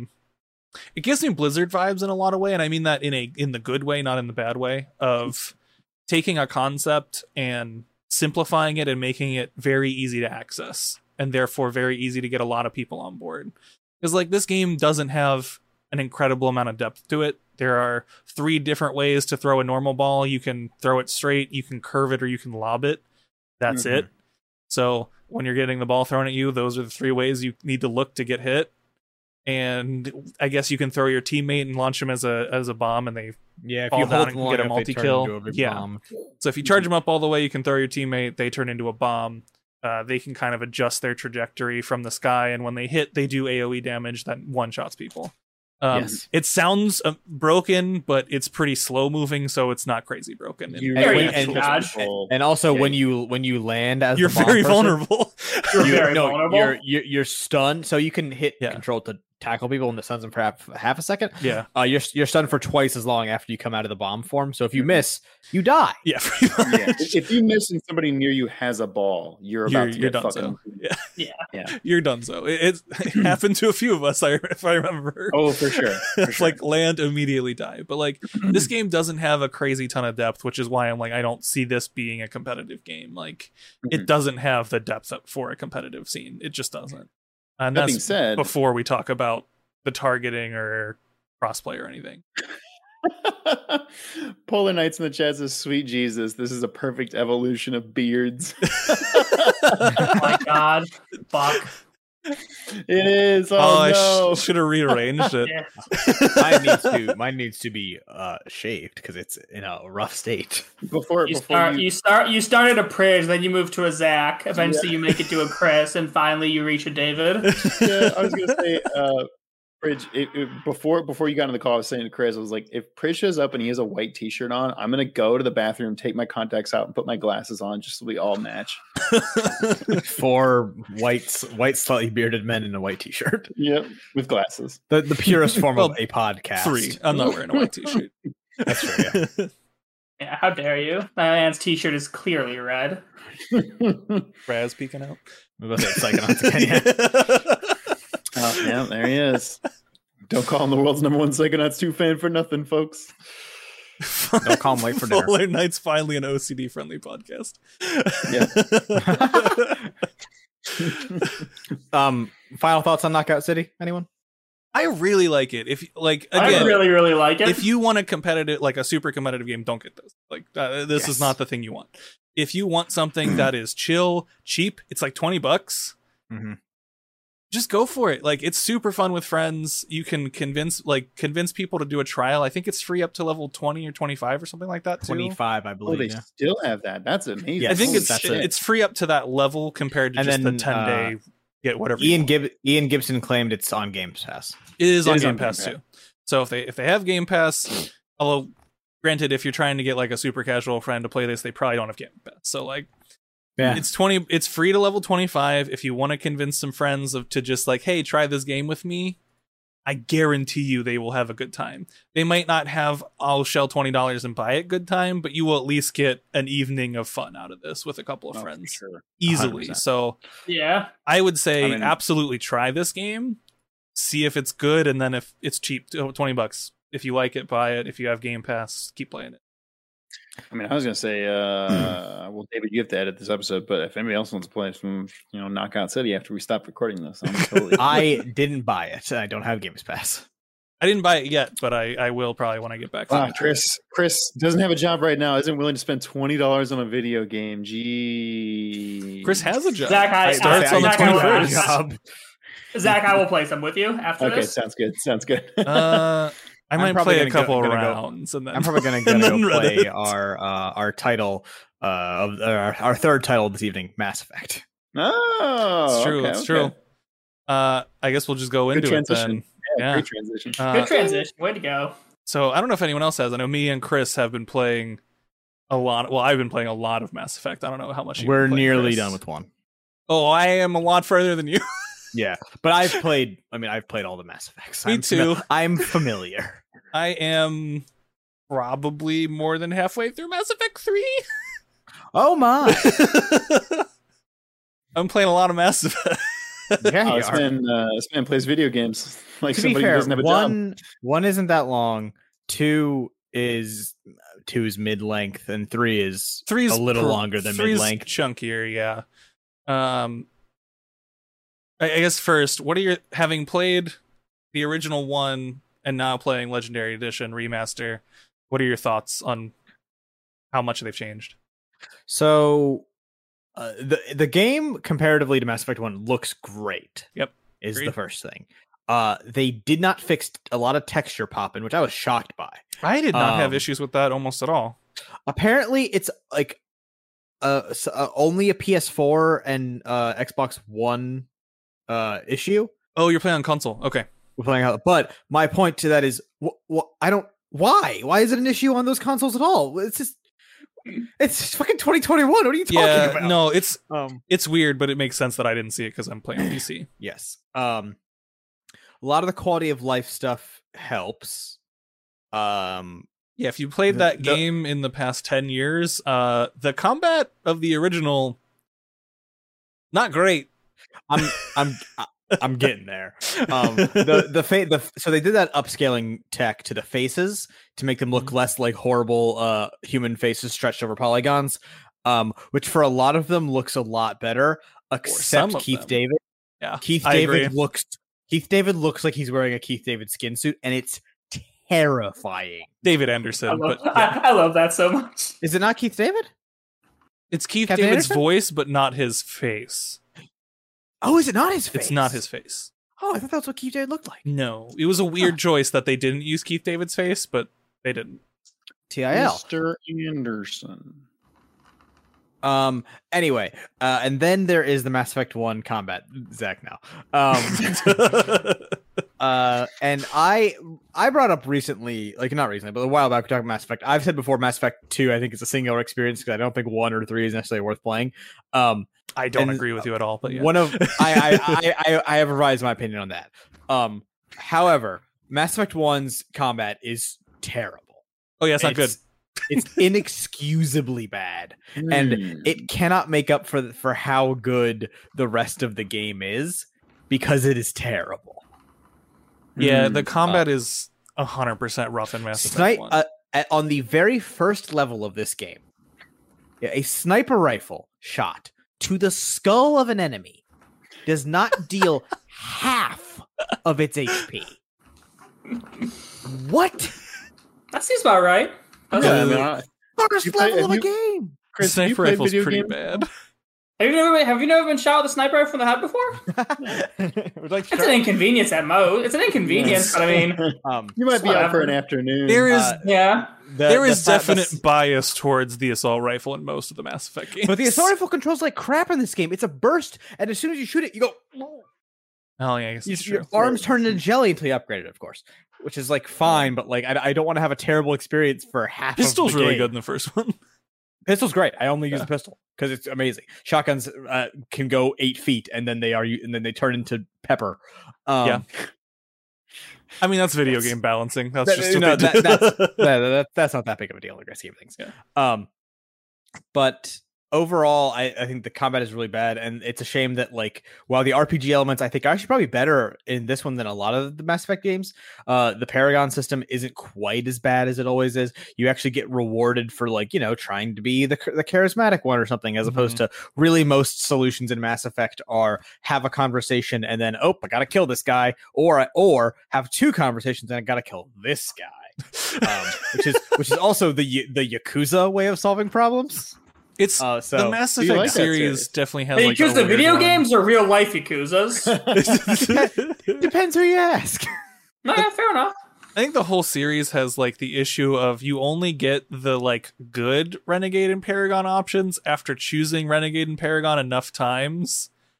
Blizzard vibes in a lot of way, and I mean that in the good way, not in the bad way, of taking a concept and simplifying it and making it very easy to access, and therefore very easy to get a lot of people on board. Because like this game doesn't have an incredible amount of depth to it. There are 3 different ways to throw a normal ball. You can throw it straight, you can curve it, or you can lob it. That's Mhm. it. So when you're getting the ball thrown at you, those are the 3 ways you need to look to get hit. And I guess you can throw your teammate and launch him as a bomb, and they Yeah, if Fall you down hold and them long get a enough, they turn multi-kill. into a big Yeah. bomb. so if you charge them up all the way, you can throw your teammate. They turn into a bomb. They can kind of adjust their trajectory from the sky, and when they hit, they do AOE damage that one-shots people. Yes. It sounds broken, but it's pretty slow moving, so it's not crazy broken. You Very really easy have to dodge. control- And also, Yeah. when you land as You're the bomb very person, vulnerable. You're very vulnerable. You're stunned, so you can hit Yeah. control to tackle people and the stuns them for half a second. Yeah, You're stunned for twice as long after you come out of the bomb form. So if you miss, you die. yeah, pretty much. Yeah, if you miss and somebody near you has a ball, you're about to You're get done. fucking. So Yeah. you're done. So it happened to a few of us, if I remember. Oh, for sure. For It's sure. like land, immediately die. But like this game doesn't have a crazy ton of depth, which is why I'm like I don't see this being a competitive game. Like it Mhm. doesn't have the depth for a competitive scene. It just doesn't. And That being that's said, before we talk about the targeting or crossplay or anything. Polar Knights in the chat says, "Sweet Jesus, this is a perfect evolution of beards." Oh my god. Fuck. It is. Oh, I no. should have rearranged it. Yeah. Mine needs to be shaved because it's in a rough state. Before You you started a Pridge, then you move to a Zach. Eventually, you make it to a Chris, and finally, you reach a David. yeah, I was gonna say, Pridge, before you got on the call, I was saying to Chris, I was like, if Pridge shows up and he has a white T-shirt on, I'm gonna go to the bathroom, take my contacts out, and put my glasses on, just so we all match. 4 white, slightly bearded men in a white t-shirt. Yep, with glasses. The purest form Well, of a podcast. 3. I'm not wearing a white t-shirt. That's true. Yeah. Yeah, how dare you? My man's T-shirt is clearly red. Raz peeking out. I'm about to say Psychonauts again. Yeah. Oh, yeah, there he is. Don't call him the world's #1 Psychonauts 2 fan for nothing, folks. Don't call him late for dinner. Polar Knight's finally an OCD friendly podcast. Final thoughts on Knockout City? Anyone? I really like it. If like I again, really, really like it. if you want a competitive, like a super competitive game, don't get this. Like this Yes. is not the thing you want. If you want something that is chill, cheap, it's like $20. Mhm. Just go for it. Like it's super fun with friends. You can convince people to do a trial. I think it's free up to level 20 or 25 or something like that too. 25, I Oh, believe. they yeah. still have that. That's amazing. Yes, I think Holy it's shit. it's free up to that level compared to And just then, the 10-day get whatever. you Ian want. Ian Gibson claimed it's on Game Pass. It is It on is Game on Game Pass Pass. too. So if they have Game Pass, although granted, if you're trying to get like a super casual friend to play this, they probably don't have Game Pass. So like Yeah. it's 20. It's free to level 25. If you want to convince some friends to just like, hey, try this game with me, I guarantee you they will have a good time. They might not have I'll shell $20 and buy it good time, but you will at least get an evening of fun out of this with a couple of Oh, for friends sure. easily. 100%. So yeah. I would say I mean- absolutely try this game, see if it's good, and then if it's cheap, $20. If you like it, buy it. If you have Game Pass, keep playing it. I mean, I was gonna say, well, David, you have to edit this episode, but if anybody else wants to play some, Knockout City after we stop recording this, I'm totally. I didn't buy it. I don't have Games Pass. I didn't buy it yet, but I will probably when I get back. Wow, Chris doesn't have a job right now. Isn't willing to spend $20 on a video game. Gee, Chris has a job. Zach, I, Starts I, on the Zach, I will- 21st. Zach, I will play some with you after Okay, this. sounds good. Sounds good. I might probably play a gonna go- couple gonna go- rounds, and then I'm probably going to and go then play Reddit. our title of our third title this evening, Mass Effect. Oh, It's true. okay, It's okay. true. I guess we'll just go Good into it transition. then. Yeah. Great transition. Good transition. Way to go. So I don't know if anyone else has. I know me and Chris have been playing a lot. Well, I've been playing a lot of Mass Effect. I don't know how much We're nearly Chris. done with one. Oh, I am a lot further than you. Yeah, but I've played all the Mass Effects. Me too. I'm familiar. I am probably more than halfway through Mass Effect 3. Oh my! I'm playing a lot of Mass Effect. Yeah, this man plays video games like to be somebody who fair, doesn't have a job. one isn't that long. Two is mid-length, and three is Three's a little longer than mid-length. Chunkier, yeah. I guess first, what are your having played the original one and now playing Legendary Edition Remaster? What are your thoughts on how much they've changed? So, the game comparatively to Mass Effect 1 looks great. Yep, is agreed. the first thing. They did not fix a lot of texture popping, which I was shocked by. I did not have issues with that almost at all. Apparently, it's like only a PS4 and Xbox One issue. Oh, you're playing on console. Okay. We're playing out, but my point to that is, I don't. Why is it an issue on those consoles at all? It's fucking 2021. What are you talking about? No, it's weird, but it makes sense that I didn't see it because I'm playing on PC. Yes. A lot of the quality of life stuff helps. Yeah, if you played that game in the past 10 years, the combat of the original, not great. I'm getting there. So they did that upscaling tech to the faces to make them look less like horrible human faces stretched over polygons, which for a lot of them looks a lot better, except Keith David. Yeah, Keith David looks like he's wearing a Keith David skin suit, and it's terrifying. David Anderson, I love that so much. Is it not Keith David? It's Keith Captain David's Anderson? voice, but not his face. Oh, is it not his face? It's not his face. Oh, I thought that's what Keith David looked like. No, it was a weird choice that they didn't use Keith David's face, but they didn't. TIL. Mr. Anderson. Anyway, and then there is the Mass Effect 1 combat. Zach now. And I brought up recently, like not recently, but a while back, we talked about Mass Effect. I've said before, Mass Effect 2, I think it's a singular experience because I don't think 1 or 3 is necessarily worth playing. I don't agree with you at all, but yeah. One of I have revised my opinion on that. However, Mass Effect 1's combat is terrible. Oh yeah, it's not good. It's inexcusably bad, and it cannot make up for how good the rest of the game is because it is terrible. Yeah, the combat is 100% rough in Mass Effect 1. On the very first level of this game, a sniper rifle shot to the skull of an enemy does not deal half of its HP. What? That seems about right. First level of a game. Chris, the sniper rifle's pretty bad. Have you never been shot with a sniper rifle from the head before? It's an inconvenience at most. It's an inconvenience, but I mean, you might be out for an afternoon. There is there is definite bias towards the assault rifle in most of the Mass Effect games. But the assault rifle controls like crap in this game. It's a burst, and as soon as you shoot it, you go. Oh yeah, I guess it's your true. arms turn into jelly until you upgrade it, of course, which is like fine, but like I don't want to have a terrible experience for half. Pistol's of the really game. good in the first one. Pistol's great. I only use a pistol because it's amazing. Shotguns can go 8 feet, and then they turn into pepper. Yeah. I mean, that's video game balancing. That's just that's not that big of a deal in the grand scheme of things. Yeah. But overall, I think the combat is really bad, and it's a shame that like while the RPG elements I think are actually probably better in this one than a lot of the Mass Effect games, the Paragon system isn't quite as bad as it always is. You actually get rewarded for like trying to be the charismatic one or something, as opposed to really most solutions in Mass Effect are have a conversation and then I gotta kill this guy, or have 2 conversations and I gotta kill this guy, which is also the Yakuza way of solving problems. It's the Mass Effect series definitely has like Yakuza video games or real life Yakuzas. Depends who you ask. No, yeah, fair enough. I think the whole series has like the issue of you only get the like good Renegade and Paragon options after choosing Renegade and Paragon enough times.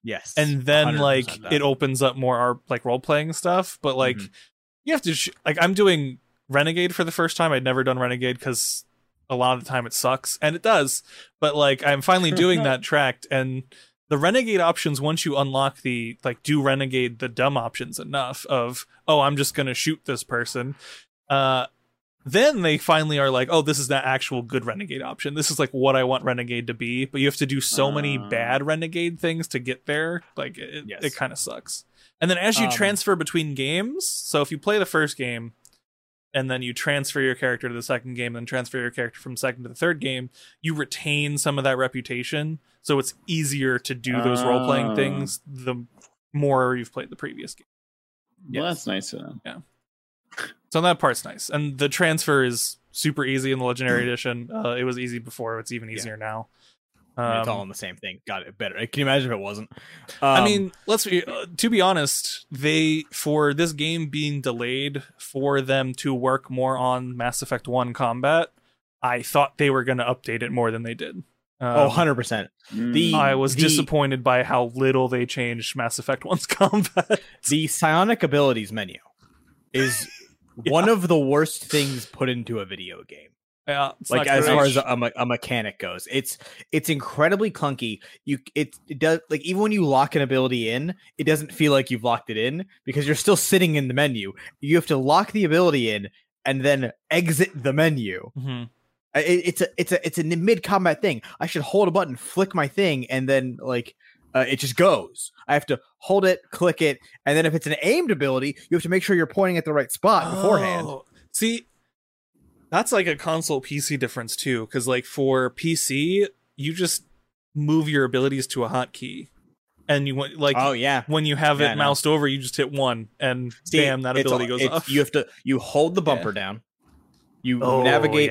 Yes. And then 100% like that. it opens up more like role playing stuff. But like you have to like I'm doing Renegade for the first time. I'd never done Renegade because a lot of the time it sucks, and it does. But like I'm finally doing that tracked, and the Renegade options, once you unlock the like do Renegade the dumb options enough of I'm just gonna shoot this person, then they finally are like, this is the actual good Renegade option. This is like what I want Renegade to be, but you have to do so many bad Renegade things to get there. Like it kind of sucks. And then as you transfer between games, so if you play the first game and then you transfer your character to the second game, then transfer your character from second to the third game, you retain some of that reputation. So it's easier to do those role-playing things the more you've played the previous game. Well, that's nice to know. Yeah. So that part's nice. And the transfer is super easy in the Legendary Edition. It was easy before. It's even easier now. It's all in the same thing. Got it better. Can you imagine if it wasn't? I mean, to be honest, for this game being delayed for them to work more on Mass Effect 1 combat, I thought they were going to update it more than they did. 100%. I was disappointed by how little they changed Mass Effect 1's combat. The psionic abilities menu is one of the worst things put into a video game. Yeah, like as far as a mechanic goes, it's incredibly clunky. It does, like, even when you lock an ability in, it doesn't feel like you've locked it in because you're still sitting in the menu. You have to lock the ability in and then exit the menu. Mm-hmm. It's a mid combat thing. I should hold a button, flick my thing, and then like it just goes. I have to hold it, click it, and then if it's an aimed ability, you have to make sure you're pointing at the right spot beforehand. See, that's like a console PC difference too, because like for PC, you just move your abilities to a hotkey, and you want like when you have it moused over, you just hit 1, and bam, that ability goes off. You hold the bumper down. You navigate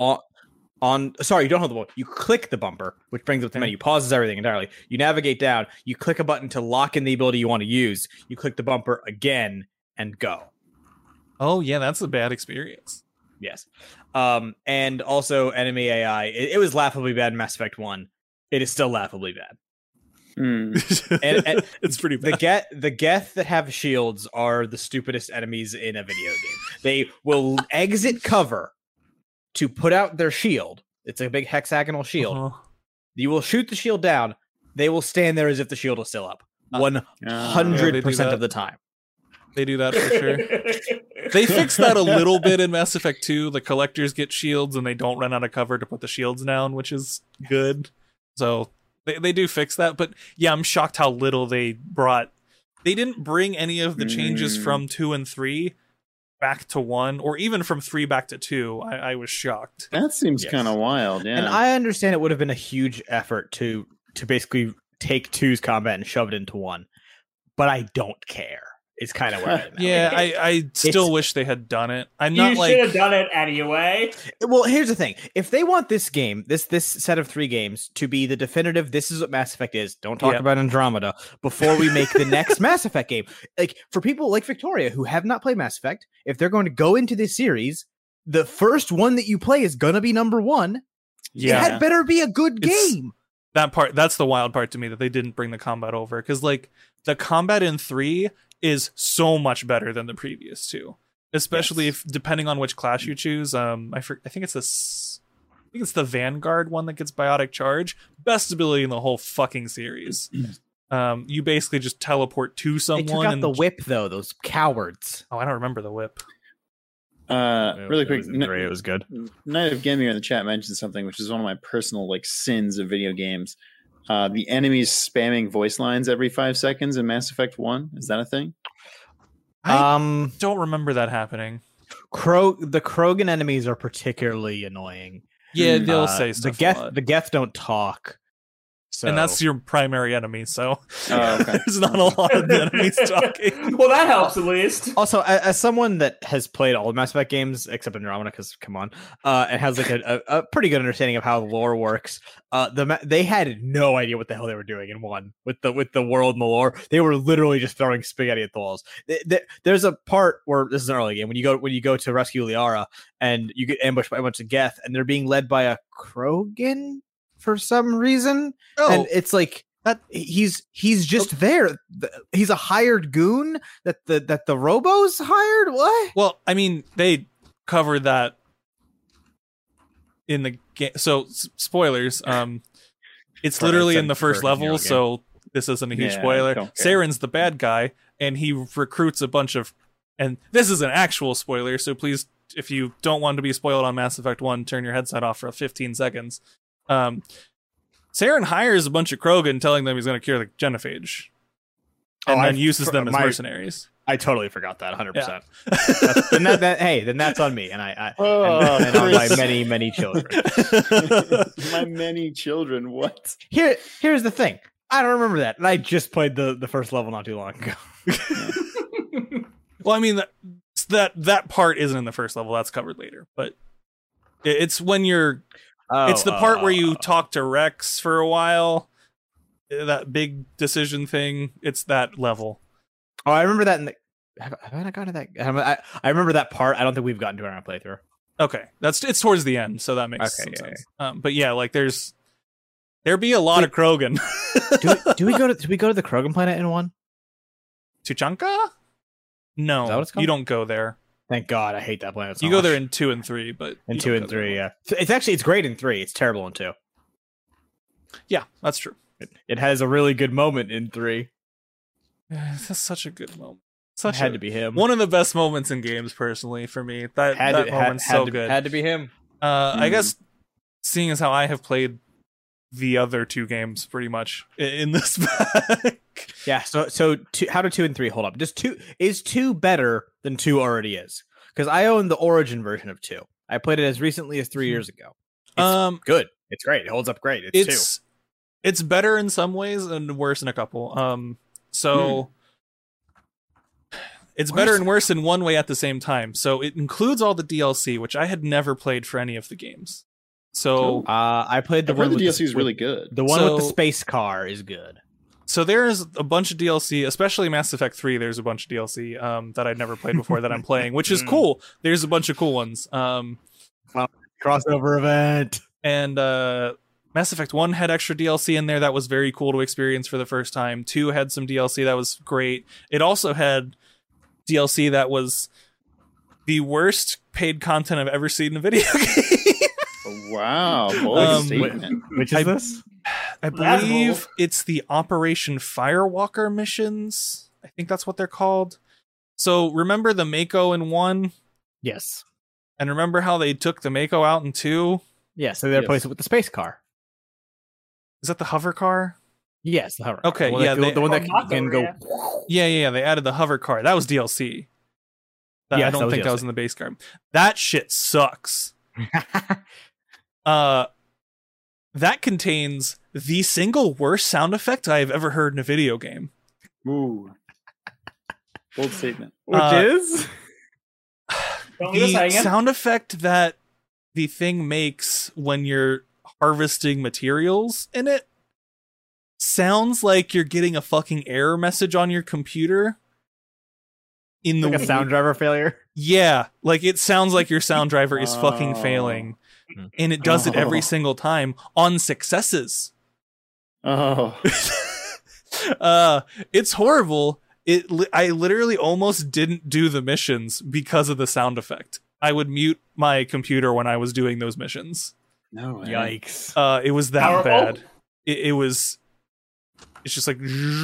on. Sorry, you don't hold the bumper. You click the bumper, which brings up the menu, pauses everything entirely. You navigate down. You click a button to lock in the ability you want to use. You click the bumper again and go. Oh yeah, that's a bad experience. Yes. And also enemy AI. It was laughably bad in Mass Effect 1. It is still laughably bad. And it's pretty bad. The Geth that have shields are the stupidest enemies in a video game. They will exit cover to put out their shield. It's a big hexagonal shield. Uh-huh. You will shoot the shield down. They will stand there as if the shield is still up. 100% of the time. They do that for sure. They fixed that a little bit in Mass Effect 2. The collectors get shields and they don't run out of cover to put the shields down, which is good. So they do fix that. But yeah, I'm shocked how little they brought. They didn't bring any of the changes from 2 and 3 back to 1, or even from 3 back to 2. I was shocked. That seems kind of wild, yeah. And I understand it would have been a huge effort to basically take 2's combat and shove it into 1. But I don't care. It's kind of where I'm at. Yeah, I still wish they had done it. You should have done it anyway. Well, here's the thing. If they want this game, this set of 3 games to be the definitive, this is what Mass Effect is. Don't talk about Andromeda before we make the next Mass Effect game. Like, for people like Victoria who have not played Mass Effect, if they're going to go into this series, the first one that you play is going to be number 1. Yeah. It had better be a good game. That's the wild part to me, that they didn't bring the combat over. Because, like, the combat in 3 is so much better than the previous 2, especially if depending on which class you choose. I think it's the Vanguard one that gets biotic charge. Best ability in the whole fucking series. You basically just teleport to someone. They took out the whip though. Those cowards. Oh, I don't remember the whip. Really quick, it was good. Night of Gaming in the chat mentioned something which is one of my personal sins of video games. The enemies spamming voice lines every 5 seconds in Mass Effect 1. Is that a thing? I don't remember that happening. The Krogan enemies are particularly annoying. Yeah, they'll say stuff. The Geth don't talk. So. And that's your primary enemy, so there's not a lot of enemies talking. Well, that helps at least. Also, as someone that has played all the Mass Effect games except Andromeda, because come on, and has like a pretty good understanding of how the lore works, they had no idea what the hell they were doing in 1 with the world and the lore. They were literally just throwing spaghetti at the walls. There's a part where this is an early game when you go to rescue Liara and you get ambushed by a bunch of Geth, and they're being led by a Krogan for some reason. And it's like That he's just there. He's a hired goon that the Robos hired. What? Well, I mean, they covered that in the game. So spoilers. It's literally in the first level, so this isn't a huge spoiler. Saren's the bad guy, and he recruits a bunch of. And this is an actual spoiler, so please, if you don't want to be spoiled on Mass Effect 1, turn your headset off for 15 seconds. Saren hires a bunch of Krogan, telling them he's going to cure the genophage, and then uses them as mercenaries. I totally forgot that 100%. Then that's on me, and and on my many children. My many children. What? Here's the thing. I don't remember that, and I just played the first level not too long ago. Well, I mean that part isn't in the first level. That's covered later, but it's when you're. It's the part where you talk to Rex for a while. That big decision thing. It's that level. Oh, I remember that. Have I not gotten to that? I remember that part. I don't think we've gotten to it on our playthrough. Okay, it's towards the end, so that makes some sense. But yeah, like there be a lot of Krogan. do we go to the Krogan planet in 1? Tuchanka? No, is that what it's called? You don't go there. Thank God, I hate that planet so You go much. there in 2 and 3, but in 2 and 3, yeah. It's great in 3. It's terrible in 2. Yeah, that's true. It has a really good moment in 3. That's such a good moment. It had to be him. One of the best moments in games, personally, for me. That moment's so good. Had to be him. I guess, seeing as how I have played the other 2 games pretty much in this pack. Yeah, so how do 2 and 3 hold up? Is 2 better than 2 already is? Because I own the Origin version of 2. I played it as recently as 3 years ago. It's good. It's great. It holds up great. It's 2. It's better in some ways and worse in a couple. It's better and worse in one way at the same time. So it includes all the DLC, which I had never played for any of the games. So I played the one with the DLC is really good. The one with the space car is good. So there's a bunch of DLC, especially Mass Effect 3. There's a bunch of DLC that I'd never played before that I'm playing, which is cool. There's a bunch of cool ones. Crossover event. And Mass Effect 1 had extra DLC in there that was very cool to experience for the first time. 2 had some DLC that was great. It also had DLC that was the worst paid content I've ever seen in a video game. Wow. Bold statement. Which is this? I believe it's the Operation Firewalker missions. I think that's what they're called. So remember the Mako in 1? Yes. And remember how they took the Mako out in 2? Yeah, so they replaced it with the space car. Is that the hover car? Yes, the hover car. Okay, the one that can go... Yeah, they added the hover car. That was DLC. I don't think that was in the base card. That shit sucks. That contains the single worst sound effect I have ever heard in a video game. Ooh. Bold statement. Which is? The sound effect that the thing makes when you're harvesting materials in it sounds like you're getting a fucking error message on your computer. Like a sound driver failure? Yeah, like it sounds like your sound driver is fucking failing. And it does it every single time on successes. Oh. It's horrible. I literally almost didn't do the missions because of the sound effect. I would mute my computer when I was doing those missions. No way. Yikes. It was that bad. It's just like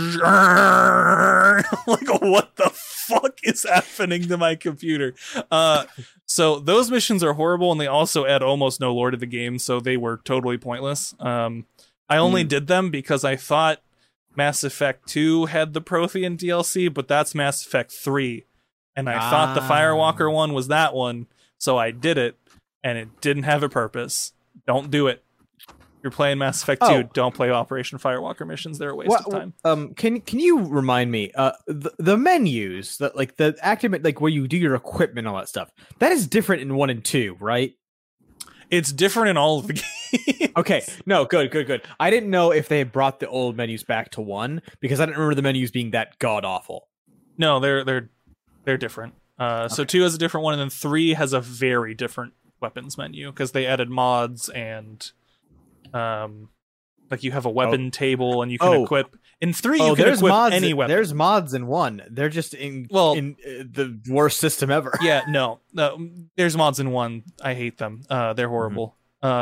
what the fuck is happening to my computer? So those missions are horrible, and they also add almost no lore to the game, so they were totally pointless. I only did them because I thought Mass Effect 2 had the Prothean DLC, but that's Mass Effect 3. And I thought the Firewalker one was that one, so I did it, and it didn't have a purpose. Don't do it. You're playing Mass Effect 2. Don't play Operation Firewalker missions. They're a waste of time. Can you remind me the menus that like the activate like where you do your equipment and all that stuff? That is different in 1 and 2, right? It's different in all of the games. Okay, no, good. I didn't know if they had brought the old menus back to 1 because I didn't remember the menus being that god awful. No, they're different. So 2 has a different one, and then 3 has a very different weapons menu because they added mods and Like you have a weapon table and you can equip. In 3, you can equip mods, any weapon. There's mods in 1. They're just in the worst system ever. Yeah, no. There's mods in 1. I hate them. They're horrible.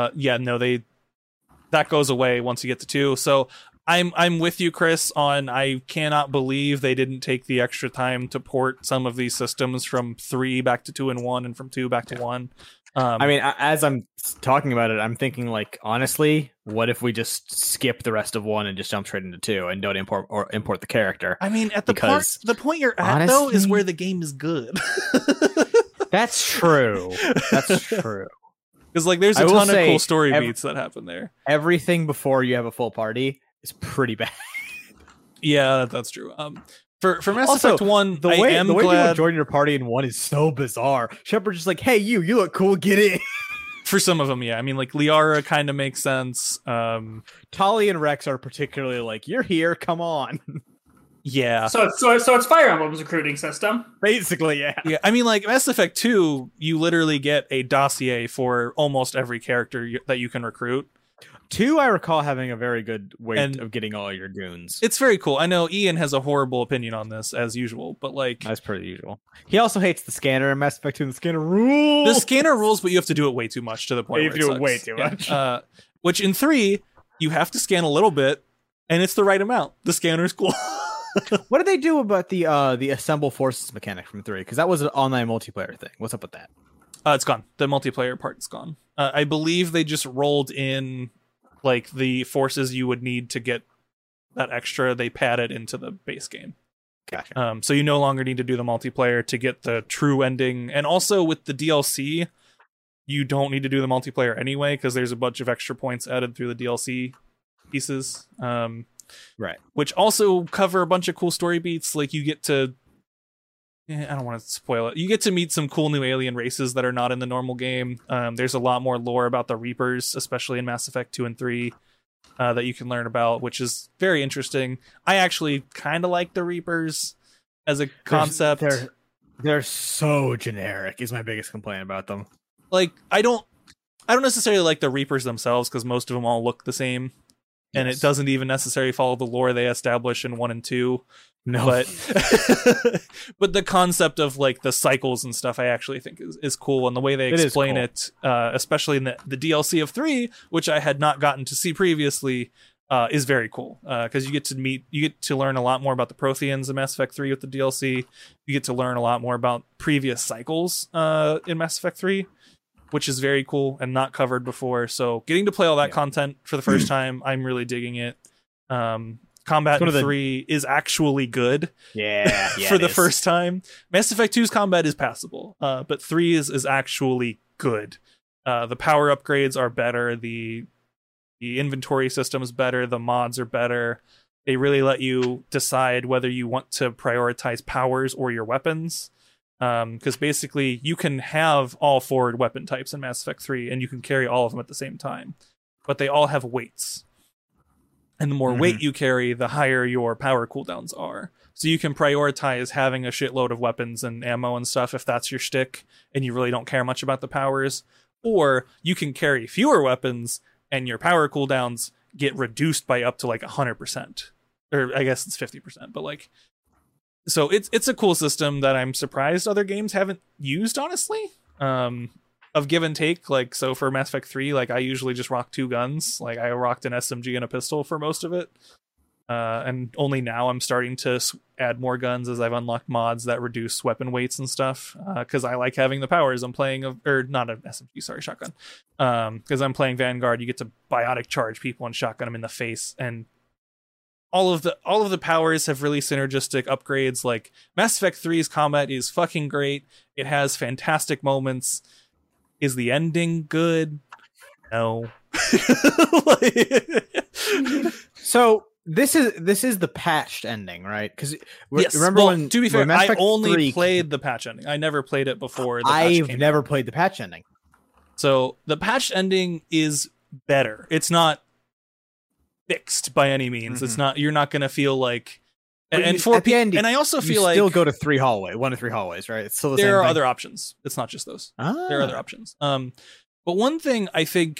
That goes away once you get to 2. So I'm with you, Chris, on I cannot believe they didn't take the extra time to port some of these systems from 3 back to 2 and 1 and from 2 back to 1. I mean, as I'm talking about it, I'm thinking like, honestly, what if we just skip the rest of 1 and just jump straight into 2 and don't import the character? I mean, at the point you're at, honestly, though, is where the game is good. That's true. That's true. Because like, there's a ton of cool story beats that happen there. Everything before you have a full party is pretty bad. Yeah, that's true. For Mass Effect 1, the way people join your party in 1 is so bizarre. Shepard's just like, hey, you look cool, get in. For some of them, yeah. I mean, like, Liara kind of makes sense. Tali and Rex are particularly like, you're here, come on. Yeah. So it's Fire Emblem's recruiting system. Basically, yeah. Yeah, I mean, like, Mass Effect 2, you literally get a dossier for almost every character that you can recruit. 2, I recall having a very good way of getting all your goons. It's very cool. I know Ian has a horrible opinion on this, as usual, but like... That's pretty usual. He also hates the scanner in Mass Effect 2, and the scanner rules! The scanner rules, but you have to do it way too much to the point where it do it way too much. Which in 3, you have to scan a little bit, and it's the right amount. The scanner's cool. What did they do about the assemble forces mechanic from 3? Because that was an online multiplayer thing. What's up with that? It's gone. The multiplayer part is gone. I believe they just rolled in like the forces you would need to get that extra. They padded into the base game. Gotcha. So you no longer need to do the multiplayer to get the true ending. And also with the DLC, you don't need to do the multiplayer anyway, because there's a bunch of extra points added through the DLC pieces. Right. Which also cover a bunch of cool story beats. Like you get to... I don't want to spoil it. You get to meet some cool new alien races that are not in the normal game. There's a lot more lore about the Reapers, especially in Mass Effect 2 and 3, that you can learn about, which is very interesting. I actually kind of like the Reapers as a concept. They're so generic, is my biggest complaint about them. Like, I don't necessarily like the Reapers themselves, because most of them all look the same. And it doesn't even necessarily follow the lore they establish in 1 and 2. No, but the concept of like the cycles and stuff, I actually think is cool, and the way they explain it, especially in the DLC of 3, which I had not gotten to see previously, is very cool. Because you get to learn a lot more about the Protheans in Mass Effect 3 with the DLC. You get to learn a lot more about previous cycles in Mass Effect 3, which is very cool and not covered before. So getting to play all that content for the first time, I'm really digging it. Combat in 3 is actually good. Yeah, for the first time. Mass Effect 2's combat is passable, but 3 is actually good. The power upgrades are better. The inventory system is better. The mods are better. They really let you decide whether you want to prioritize powers or your weapons. Because basically, you can have all forward weapon types in Mass Effect 3, and you can carry all of them at the same time. But they all have weights. And the more weight you carry, the higher your power cooldowns are. So you can prioritize having a shitload of weapons and ammo and stuff if that's your shtick, and you really don't care much about the powers. Or you can carry fewer weapons, and your power cooldowns get reduced by up to like 100%. Or I guess it's 50%, but like... So it's a cool system that I'm surprised other games haven't used, honestly. Of give and take, like, so for Mass Effect 3, like, I usually just rock 2 guns. Like, I rocked an SMG and a pistol for most of it. And only now I'm starting to add more guns as I've unlocked mods that reduce weapon weights and stuff. Because I like having the powers. I'm playing, or not an SMG, sorry, shotgun. Because I'm playing Vanguard, you get to biotic charge people and shotgun them in the face. And all of the powers have really synergistic upgrades. Like, Mass Effect 3's combat is fucking great. It has fantastic moments. Is the ending good? No. So this is the patched ending, right? Because yes. Remember when? To be fair, Mass I Effect only 3 played the patch ending. I never played it before. I've never played the patch ending. So the patched ending is better. It's not fixed by any means. It's not. You're not going to feel like. And for the end, and I also feel like still go to 1 to 3 hallways, right? It's still there are other options. It's not just those. Ah. There are other options. But one thing I think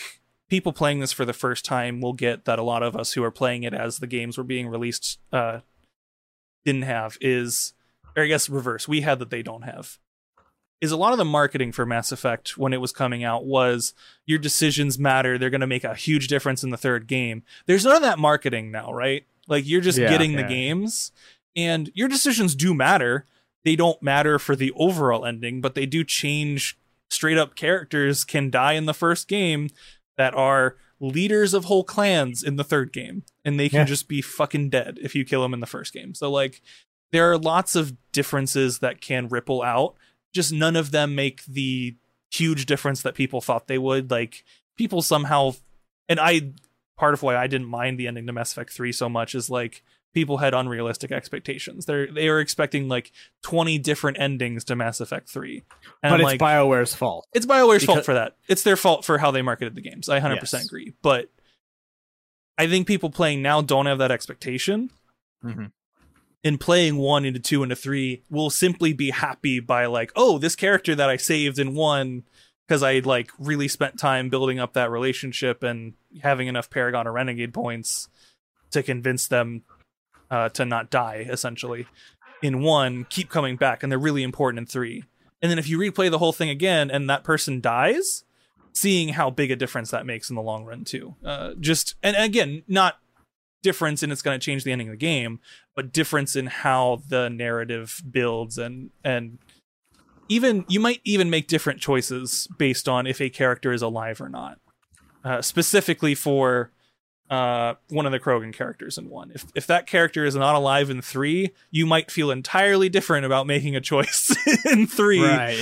people playing this for the first time will get that a lot of us who are playing it as the games were being released didn't have is, or I guess reverse, we had that they don't have, is a lot of the marketing for Mass Effect when it was coming out was your decisions matter. They're going to make a huge difference in the third game. There's none of that marketing now, right? Like you're just getting the games and your decisions do matter. They don't matter for the overall ending, but they do change. Straight up characters can die in the first game that are leaders of whole clans in the third game. And they can just be fucking dead if you kill them in the first game. So like there are lots of differences that can ripple out. Just none of them make the huge difference that people thought they would. Like people somehow, and part of why I didn't mind the ending to Mass Effect 3 so much is like people had unrealistic expectations. They were expecting like 20 different endings to Mass Effect 3. And but it's BioWare's fault. It's BioWare's fault for that. It's their fault for how they marketed the games. I 100% agree. But I think people playing now don't have that expectation. Mm-hmm. And playing 1 into 2 into 3 will simply be happy by like, oh, this character that I saved in 1 because I like really spent time building up that relationship and having enough Paragon or Renegade points to convince them to not die, essentially. In 1, keep coming back, and they're really important in 3. And then if you replay the whole thing again and that person dies, seeing how big a difference that makes in the long run too. And again, not difference in it's going to change the ending of the game, but difference in how the narrative builds and even you might even make different choices based on if a character is alive or not. Specifically for one of the Krogan characters in 1. If that character is not alive in 3, you might feel entirely different about making a choice in 3.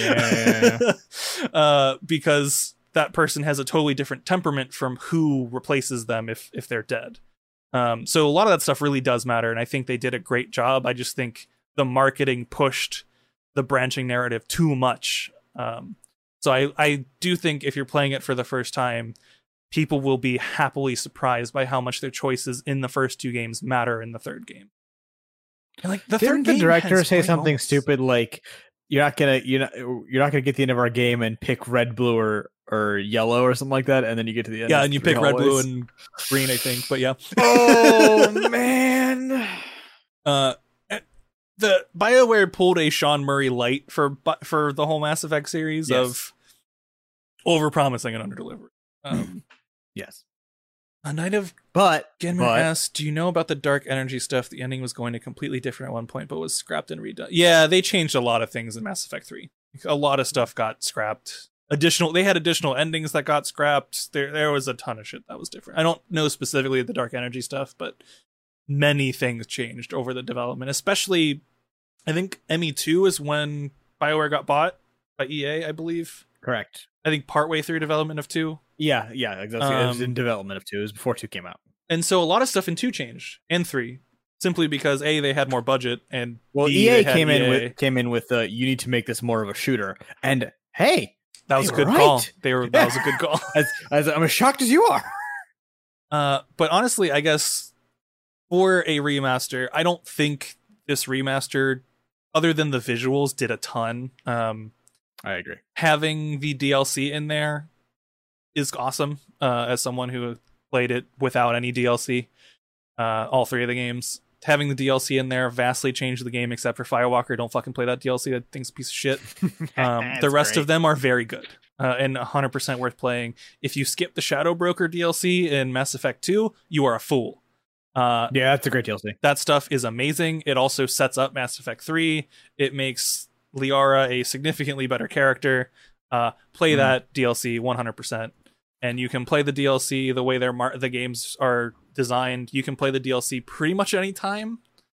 Right, because that person has a totally different temperament from who replaces them if they're dead. So a lot of that stuff really does matter, and I think they did a great job. I just think the marketing pushed the branching narrative too much. So I do think if you're playing it for the first time, people will be happily surprised by how much their choices in the first 2 games matter in the third game. And like Didn't the director say something stupid like you're not gonna get the end of our game and pick red, blue, or yellow or something like that, and then you get to the end. Yeah, and you pick red, blue, and green, I think. But yeah. Oh man. The BioWare pulled a Sean Murray light for the whole Mass Effect series of overpromising and underdelivering. Yes. A Night of Genmer asked, do you know about the dark energy stuff? The ending was going to completely different at one point, but was scrapped and redone. Yeah, they changed a lot of things in Mass Effect 3. A lot of stuff got scrapped. They had additional endings that got scrapped. There was a ton of shit that was different. I don't know specifically the dark energy stuff, but many things changed over the development, especially I think ME2 is when BioWare got bought by EA, I believe. Correct. I think partway through development of 2. Yeah, exactly. It was in development of 2. It was before 2 came out. And so a lot of stuff in 2 changed, and 3, simply because A, they had more budget, and well, B, EA came in with you need to make this more of a shooter. And hey, that was a good call. That was a good call. I'm as shocked as you are. But honestly, I guess for a remaster, I don't think this remaster, other than the visuals, did a ton. I agree. Having the DLC in there is awesome. As someone who played it without any DLC, all 3 of the games, having the DLC in there vastly changed the game, except for Firewalker. Don't fucking play that DLC. That thing's a piece of shit. The rest of them are very good and 100% worth playing. If you skip the Shadow Broker DLC in Mass Effect 2, you are a fool. Yeah, that's a great DLC. That stuff is amazing. It also sets up Mass Effect 3. It makes Liara a significantly better character. Play that DLC 100%. And you can play the DLC the way the games are designed. You can play the DLC pretty much any time,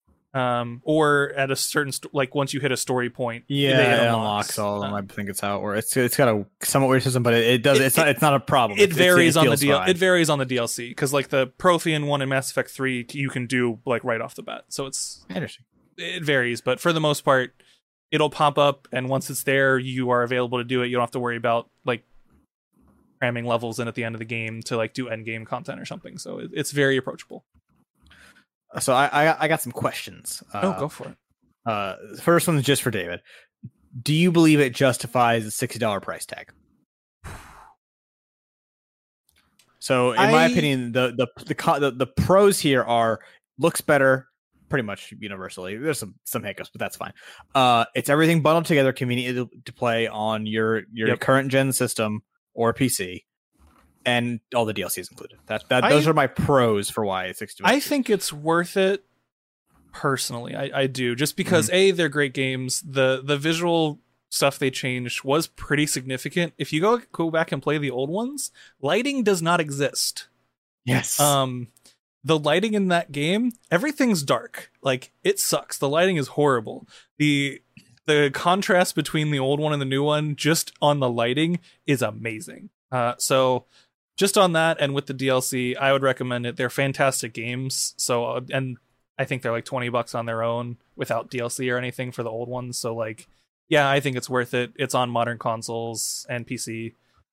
or at a certain once you hit a story point. Yeah, it unlocks all of them. I think it's how it works. It's got a somewhat weird system, but it does. It's not a problem. It varies on the DLC because like the Prothean one in Mass Effect 3, you can do like right off the bat. So it's interesting. It varies, but for the most part, it'll pop up, and once it's there, you are available to do it. You don't have to worry about like cramming levels in at the end of the game to like do end game content or something. So it's very approachable. So I got some questions. Go for it. The first one's just for David. Do you believe it justifies a $60 price tag? So in my opinion, the pros here are looks better pretty much universally. There's some hiccups, but that's fine. It's everything bundled together, convenient to play on your current gen system or PC, and all the DLCs included. Those are my pros for why it's $60. I think it's worth it. Personally, I do, just because they're great games. The visual stuff they changed was pretty significant. If you go back and play the old ones, lighting does not exist. Yes. The lighting in that game, everything's dark. Like, it sucks. The lighting is horrible. The contrast between the old one and the new one, just on the lighting, is amazing. So just on that, and with the DLC, I would recommend it. They're fantastic games. So, and I think they're like $20 on their own without DLC or anything for the old ones. So, like, yeah, I think it's worth it. It's on modern consoles and PC.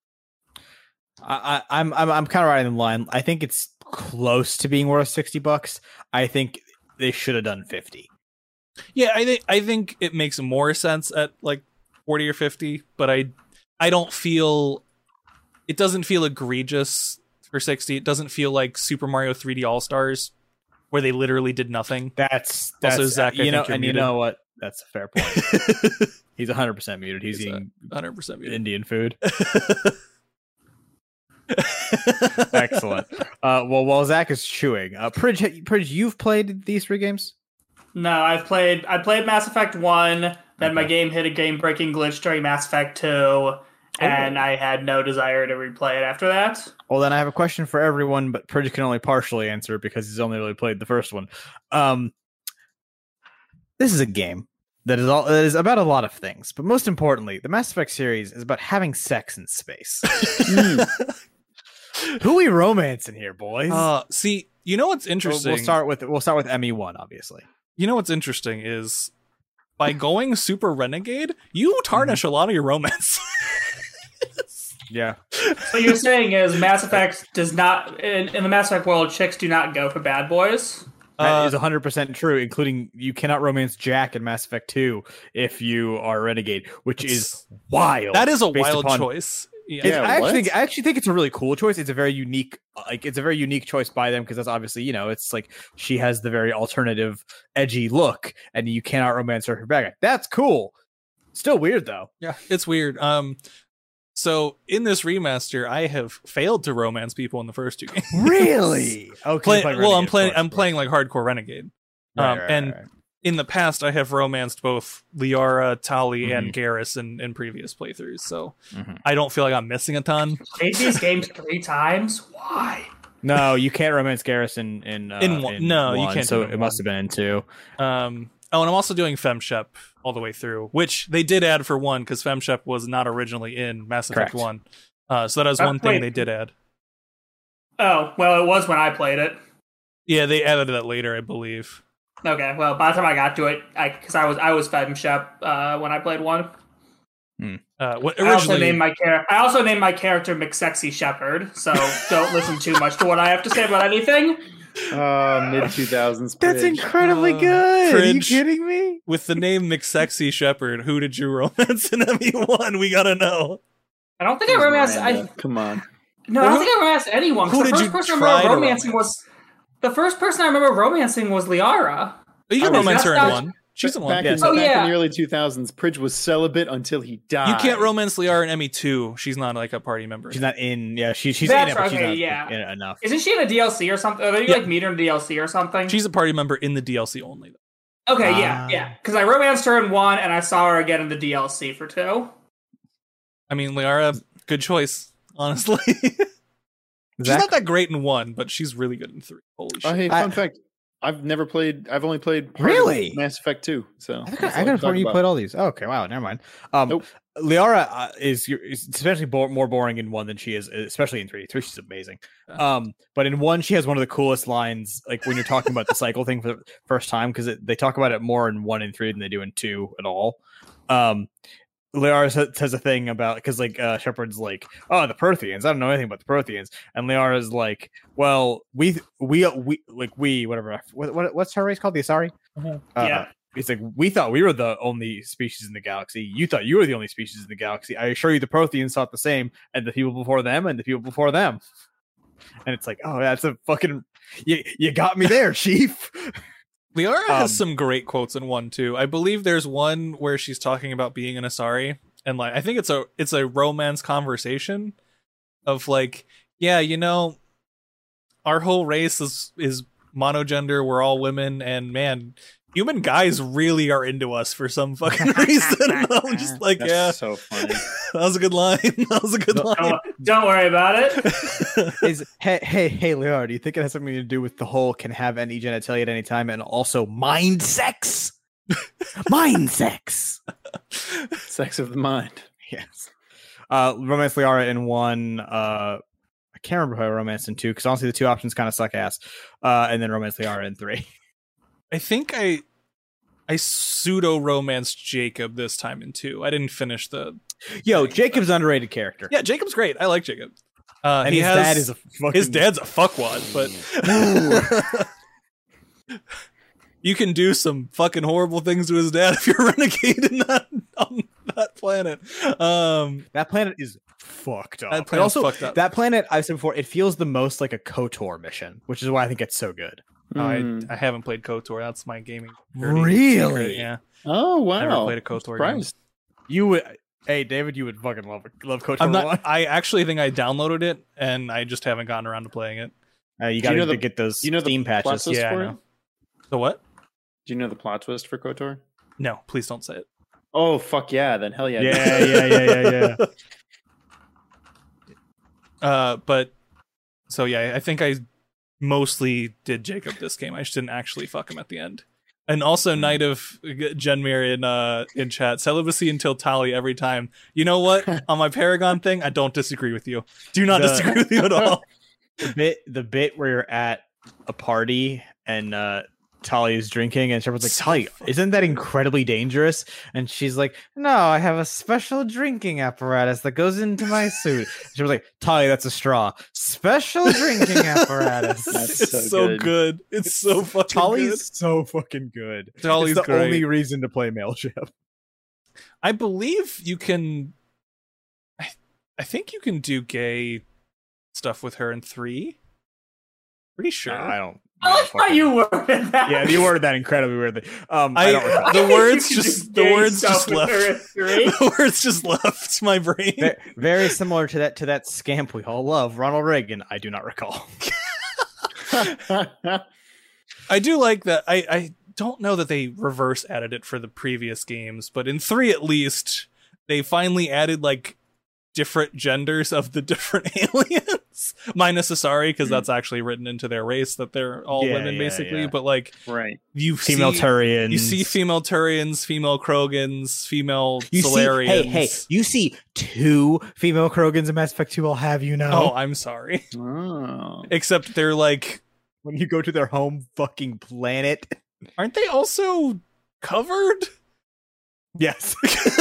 I'm kind of right in line. I think it's close to being worth $60. I think they should have done 50. Yeah, I think it makes more sense at like 40 or 50, but I don't feel it doesn't feel egregious for 60. It doesn't feel like Super Mario 3D All-Stars, where they literally did nothing. That's also Zach. You know what? That's a fair point. He's 100% muted. He's eating 100% muted Indian food. Excellent. Well, while Zach is chewing, Pridge, you've played these 3 games? No, I played Mass Effect 1. Then my game hit a game-breaking glitch during Mass Effect 2. And I had no desire to replay it after that. Well, then I have a question for everyone, but Pridge can only partially answer because he's only really played the first one. This is a game that is about a lot of things, but most importantly, the Mass Effect series is about having sex in space. Who we romancing here, boys? See, you know what's interesting? We'll start with ME1, obviously. You know what's interesting is by going super renegade, you tarnish a lot of your romance. Yeah. So you're saying is Mass Effect does not in the Mass Effect world, chicks do not go for bad boys? That is 100% true, including you cannot romance Jack in Mass Effect 2 if you are a renegade, which is wild. That is a wild choice. Yeah, I actually think it's a really cool choice. It's a very unique, choice by them because that's obviously, it's like she has the very alternative, edgy look, and you cannot romance her bad guy. That's cool. Still weird though. Yeah, it's weird. So in this remaster, I have failed to romance people in the first 2 games. Really? Okay. I'm playing like hardcore renegade. Right. In the past, I have romanced both Liara, Tali, and Garrus in previous playthroughs. So I don't feel like I'm missing a ton. Played these games 3 times. Why? No, you can't romance Garrus in one. No, you can't. So it must have been in 2. And I'm also doing FemShep all the way through, which they did add for 1 because FemShep was not originally in Mass Effect 1. So that was one thing they did add. Oh, well, it was when I played it. Yeah, they added that later, I believe. Okay, well, by the time I got to it, because I was FemShep when I played 1. I also named my character McSexy Shepherd, so don't listen too much to what I have to say about anything. Mid-2000s. That's incredibly good. Are you kidding me? With the name McSexy Shepherd, who did you romance in ME1? We gotta know. I don't think I romanced. Come on. No, I don't think I romanced anyone. Who did you try to romance? The first person I remember romancing was Liara. You can romance her in 1. She's the one. Back in the early 2000s, Pridge was celibate until he died. You can't romance Liara in ME2. She's not like a party member. She's not in. Yeah, she's in it, but she's not in it enough. Isn't she in a DLC or something? Or did you meet her in a DLC or something? She's a party member in the DLC only, though. Okay, yeah. Because I romanced her in 1, and I saw her again in the DLC for 2. I mean, Liara, good choice, honestly. She's not that great in 1, but she's really good in 3. Holy shit. Hey, fun fact. I've only played Mass Effect 2. So I could have thought you played all these. Okay, wow, never mind. Nope. Liara is especially more boring in 1 than she is, especially in 3. 3, she's amazing. But in 1, she has one of the coolest lines, like when you're talking about the cycle thing for the first time, because they talk about it more in 1 and 3 than they do in 2 at all. Liara says a thing about, because like Shepard's like, oh, the Protheans, I don't know anything about the Protheans, and Liara's like, well, we whatever, what's her race called, the Asari? Yeah. It's like, we thought we were the only species in the galaxy. You thought you were the only species in the galaxy. I assure you the Protheans thought the same, and the people before them, and the people before them. And it's like, oh, that's a fucking you got me there, Chief. Liara has some great quotes in one too. I believe there's one where she's talking about being an Asari, and like I think it's a romance conversation of like, yeah, you know, our whole race is monogender, we're all women, and man, human guys really are into us for some fucking reason. And I'm just like, That's yeah, so funny. that was a good line. That was a good line. Don't worry about it. Hey, Liara, do you think it has something to do with the whole can have any genitalia at any time and also mind sex? Mind sex. Sex of the mind. Yes. Romance Liara in 1. I can't remember how I romanced in 2 because honestly the 2 options kind of suck ass. And then Romance Liara in 3. I think I pseudo romanced Jacob this time in 2. I didn't finish the. Jacob's an underrated character. Yeah, Jacob's great. I like Jacob. And his dad is a fucking... His dad's a fuckwad, but you can do some fucking horrible things to his dad if you're a renegade on that planet. That planet is fucked up. That planet's fucked up. That planet, I've said before, it feels the most like a KOTOR mission, which is why I think it's so good. I haven't played KOTOR. That's my gaming. Really? Yeah. Oh wow! Never played a KOTOR game. You would, hey David, you would fucking love KOTOR. I'm not. I actually think I downloaded it, and I just haven't gotten around to playing it. You got to get those Steam patches. Yeah, I know. The what? Do you know the plot twist for KOTOR? No, please don't say it. Oh fuck yeah! Then hell yeah! Yeah. But so yeah, I think I mostly did Jacob this game. I just didn't actually fuck him at the end. And also Knight of Genmir in chat, celibacy until Tali every time. You know what? On my Paragon thing, I don't disagree with you. Do not disagree with you at all. The bit where you're at a party and Tali is drinking and everyone's like, Tali, isn't that incredibly dangerous? And she's like, no, I have a special drinking apparatus that goes into my suit. She was like, Tali, that's a straw. Special drinking apparatus. It's so good. It's so fucking Tali's good. so fucking good. Tali's it's the great. only reason to play Mailship. I believe you can. I think you can do gay stuff with her in 3. Pretty sure. I don't. I like how you worded that. Yeah, you worded that incredibly weirdly. I don't recall. The words just left. The words just left my brain. Very similar to that scamp we all love, Ronald Reagan. I do not recall. I do like that. I don't know that they reverse added it for the previous games, but in 3 at least, they finally added like different genders of the different aliens, minus Asari, because that's actually written into their race that they're all women basically. Yeah. But like, right, you female Turians, you see female Turians, female Krogans, female Solarians. Hey, you see 2 female Krogans in Mass Effect 2. I'll have you know. Oh, I'm sorry. Oh. Except they're like, when you go to their home fucking planet, aren't they also covered? Yes.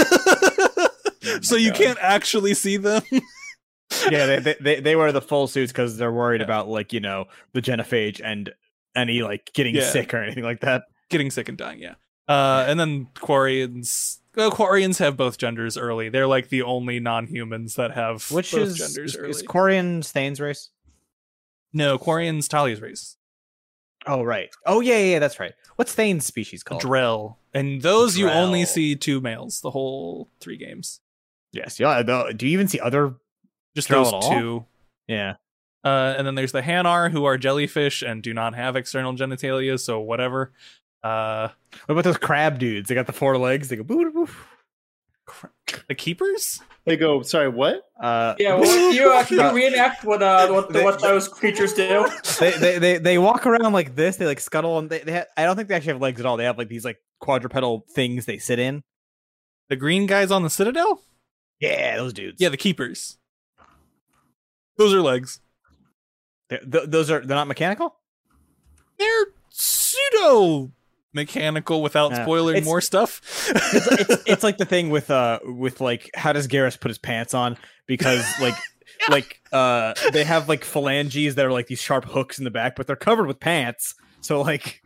So you can't actually see them. Yeah, they wear the full suits because they're worried about like, you know, the genophage and any like getting sick or anything like that. Getting sick and dying, yeah. And then Quarians have both genders early. They're like the only non-humans that have both genders early. Is Quarian Thane's race? No, Quarian's Talia's race. Oh right. Oh yeah, that's right. What's Thane's species called? Drell. And those you only see 2 males the whole 3 games. Yes, yeah. Do you even see other? Just those 2. Yeah. And then there's the Hanar, who are jellyfish and do not have external genitalia, so whatever. What about those crab dudes? They got the 4 legs. They go boo boo. The keepers? They go. Sorry, what? Yeah, well, can you reenact what those creatures do? They walk around like this. They like scuttle, and I don't think they actually have legs at all. They have like these like quadrupedal things they sit in. The green guys on the Citadel? Yeah, those dudes. Yeah, the keepers. Those are legs. They're not mechanical? They're pseudo mechanical without spoiling more stuff. it's like the thing with like how does Garrus put his pants on? Because like they have like phalanges that are like these sharp hooks in the back, but they're covered with pants. So like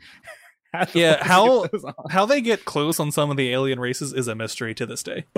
how they get close on some of the alien races is a mystery to this day.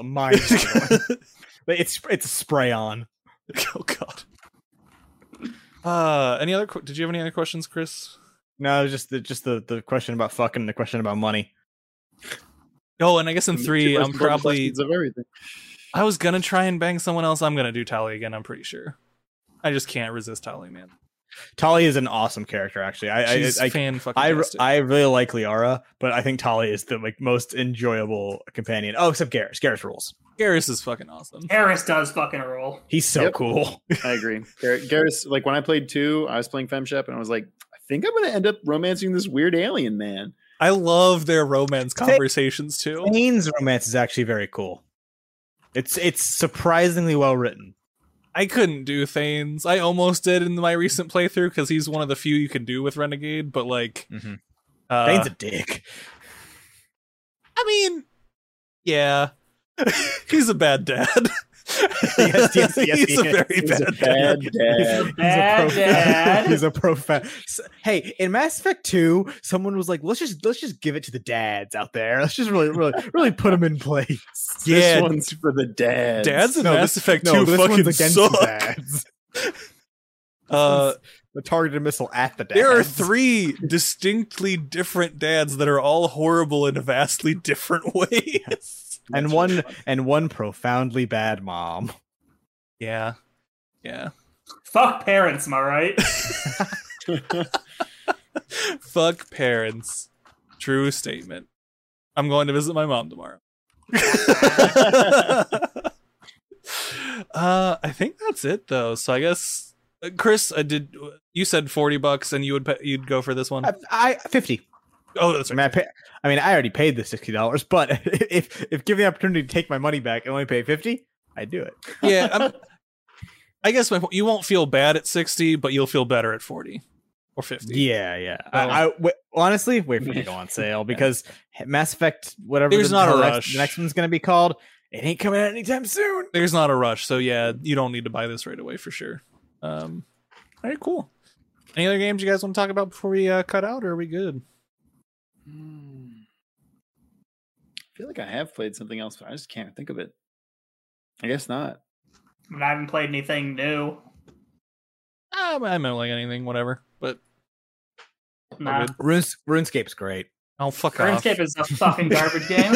Mind-boggling. It's a spray on. Oh god. Did you have any other questions, Chris? No, it was just the question about fucking, the question about money. Oh, and I guess in 3, I'm probably of everything. I was gonna try and bang someone else. I'm gonna do Tali again. I'm pretty sure. I just can't resist Tali, man. Tali is an awesome character, actually. She's fan-fucking-tastic. I really like Liara, but I think Tali is the most enjoyable companion. Oh, except Garrus. Garrus rules. Garrus is fucking awesome. Garrus does fucking rule. He's so cool. I agree. Garrus, like when I played 2, I was playing FemShep, and I was like, I think I'm gonna end up romancing this weird alien man. I love their romance conversations too. Thayne's romance is actually very cool. It's surprisingly well written. I couldn't do Thayne's. I almost did in my recent playthrough because he's one of the few you can do with Renegade, but like Thayne's a dick. I mean, yeah. He's a bad dad. Yes, he's a very bad dad. He's a profound. Hey, in Mass Effect 2, someone was like, "Let's just give it to the dads out there. Let's just really put them in place." Yeah, this one's for the dads. Dads in Mass Effect 2 this fucking one's against suck. the dads. The targeted missile at the dads. There are 3 distinctly different dads that are all horrible in vastly different ways. And one profoundly bad mom. Yeah. Fuck parents, am I right? Fuck parents. True statement. I'm going to visit my mom tomorrow. I think that's it though. So I guess Chris, you said $40 and you'd go for this one? I 50. Oh, that's right. I mean, I already paid the $60, but if given the opportunity to take my money back and only pay $50, I'd do it. Yeah, I guess you won't feel bad at 60, but you'll feel better at 40 or 50. Yeah. Honestly, wait for it to go on sale because Mass Effect, whatever there's not a rush. The next one's gonna be called, it ain't coming out anytime soon. There's not a rush, so yeah, you don't need to buy this right away for sure. All right, cool. Any other games you guys want to talk about before we cut out, or are we good? I feel like I have played something else, but I just can't think of it. I guess not. I haven't played anything new. I don't like anything, whatever. But nah. RuneScape's great. Oh, fuck off. RuneScape is a fucking garbage game.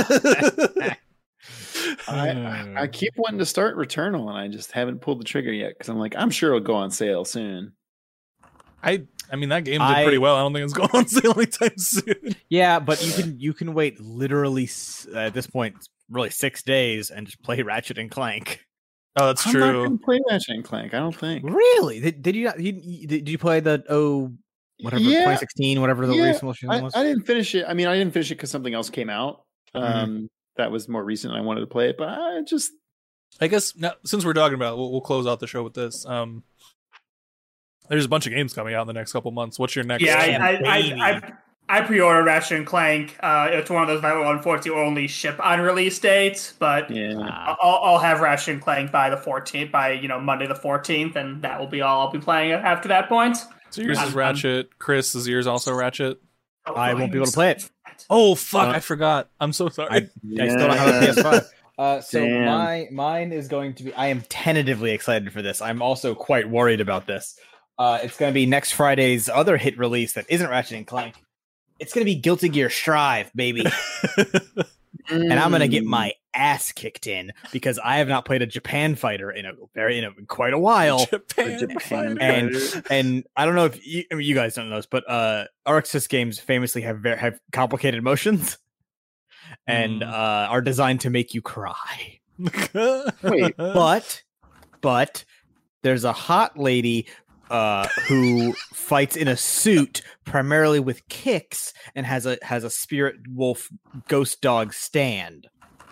I keep wanting to start Returnal, and I just haven't pulled the trigger yet because I'm like, I'm sure it'll go on sale soon. I mean, that game did pretty well. I don't think it's going on sale anytime soon. Yeah, but you can wait literally at this point really 6 days and just play Ratchet and Clank. Oh, that's true. I'm not gonna play Ratchet and Clank. I don't think. Really? Did you not? Did you play the 2016 whatever the recent one was? I didn't finish it. I mean, I didn't finish it because something else came out. That was more recent. I wanted to play it, but I guess now, since we're talking about it, we'll close out the show with this. There's a bunch of games coming out in the next couple months. What's your next? Yeah, I pre-ordered Ratchet and Clank. It's one of those that will unfortunately only ship on release dates, but I'll have Ratchet and Clank by the 14th, by Monday the 14th, and that will be all I'll be playing after that point. So yours is Ratchet. Chris, is yours also Ratchet? I won't be able to play it. Oh fuck! I forgot. I'm so sorry. I still don't have a PS5. So mine is going to be. I am tentatively excited for this. I'm also quite worried about this. It's going to be next Friday's other hit release that isn't Ratchet and Clank. It's going to be Guilty Gear Strive, baby. And I'm going to get my ass kicked in because I have not played a Japan fighter in quite a while. Japan fighter. And I don't know if you guys don't know this, but ArcSys games famously have complicated motions and are designed to make you cry. Wait, but there's a hot lady who fights in a suit primarily with kicks and has a spirit wolf ghost dog stand.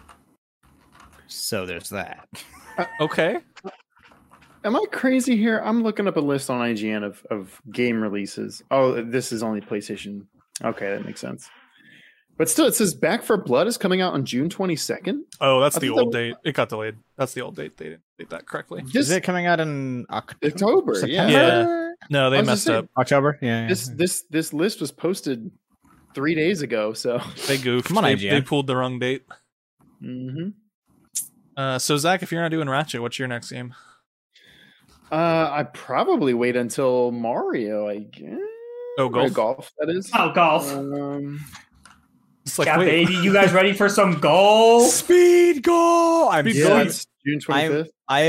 So there's that. Okay. Am I crazy here? I'm looking up a list on IGN of game releases. Oh, this is only PlayStation. Okay, that makes sense. But still, it says Back 4 Blood is coming out on June 22nd. Oh, that's the old date. It got delayed. That's the old date. They didn't date that correctly. Is it coming out in October? September? Yeah. No, they messed up. October? Yeah. This list was posted 3 days ago, so they goofed. Come on, they pulled the wrong date. Mm-hmm. So Zach, if you're not doing Ratchet, what's your next game? I probably wait until Mario, I guess. Oh, golf? Golf, that is. Oh, golf. It's like, yeah, wait. baby, you guys ready for some golf? Speed goal! I'm It's June 25th.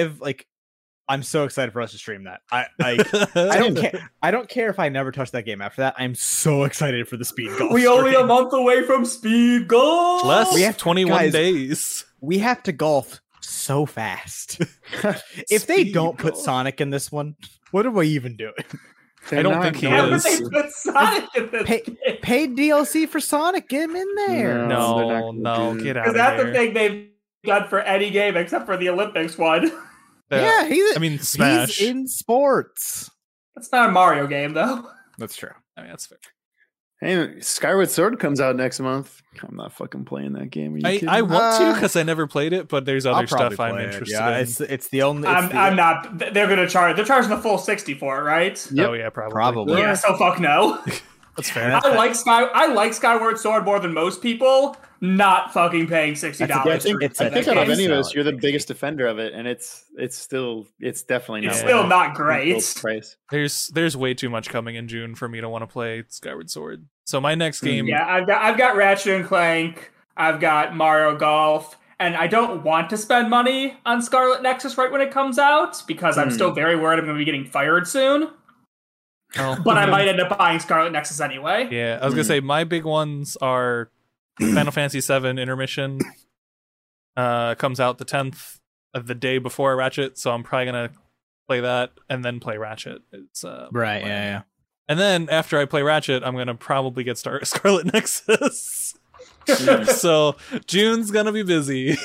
I'm so excited for us to stream that. I don't care. I don't care if I never touch that game after that. I'm so excited for the speed golf. We only a month away from speed golf. We have 21 days. We have to golf so fast. If they don't put Sonic in this one, what are we even doing? I don't think he is. They put Sonic in this game. Paid DLC for Sonic. Get him in there. No, get out of here. Because that's the thing they've done for any game except for the Olympics one. Yeah, Smash. He's in sports. That's not a Mario game, though. That's true. I mean, that's fair. Hey, Skyward Sword comes out next month. I'm not fucking playing that game. I want to because I never played it, but there's other stuff I'm interested in. It's the only. I'm not. They're gonna charge. They're charging the full 60 for it, right? Yep. Oh yeah, probably. Yeah. So fuck no. That's fair. I like Skyward Sword more than most people. Not fucking paying $60. I think out of any of us, you're the biggest defender of it, and it's definitely not. It's still not great. Price. There's way too much coming in June for me to want to play Skyward Sword. So my next game, yeah, I've got Ratchet and Clank, I've got Mario Golf, and I don't want to spend money on Scarlet Nexus right when it comes out because I'm still very worried I'm going to be getting fired soon. Oh. But I might end up buying Scarlet Nexus anyway. Yeah, I was gonna say my big ones are Final Fantasy VII Intermission comes out the 10th of the day before Ratchet, so I'm probably gonna play that and then play Ratchet. It's right, yeah. And then after I play Ratchet, I'm gonna probably get Scarlet Nexus. So June's gonna be busy.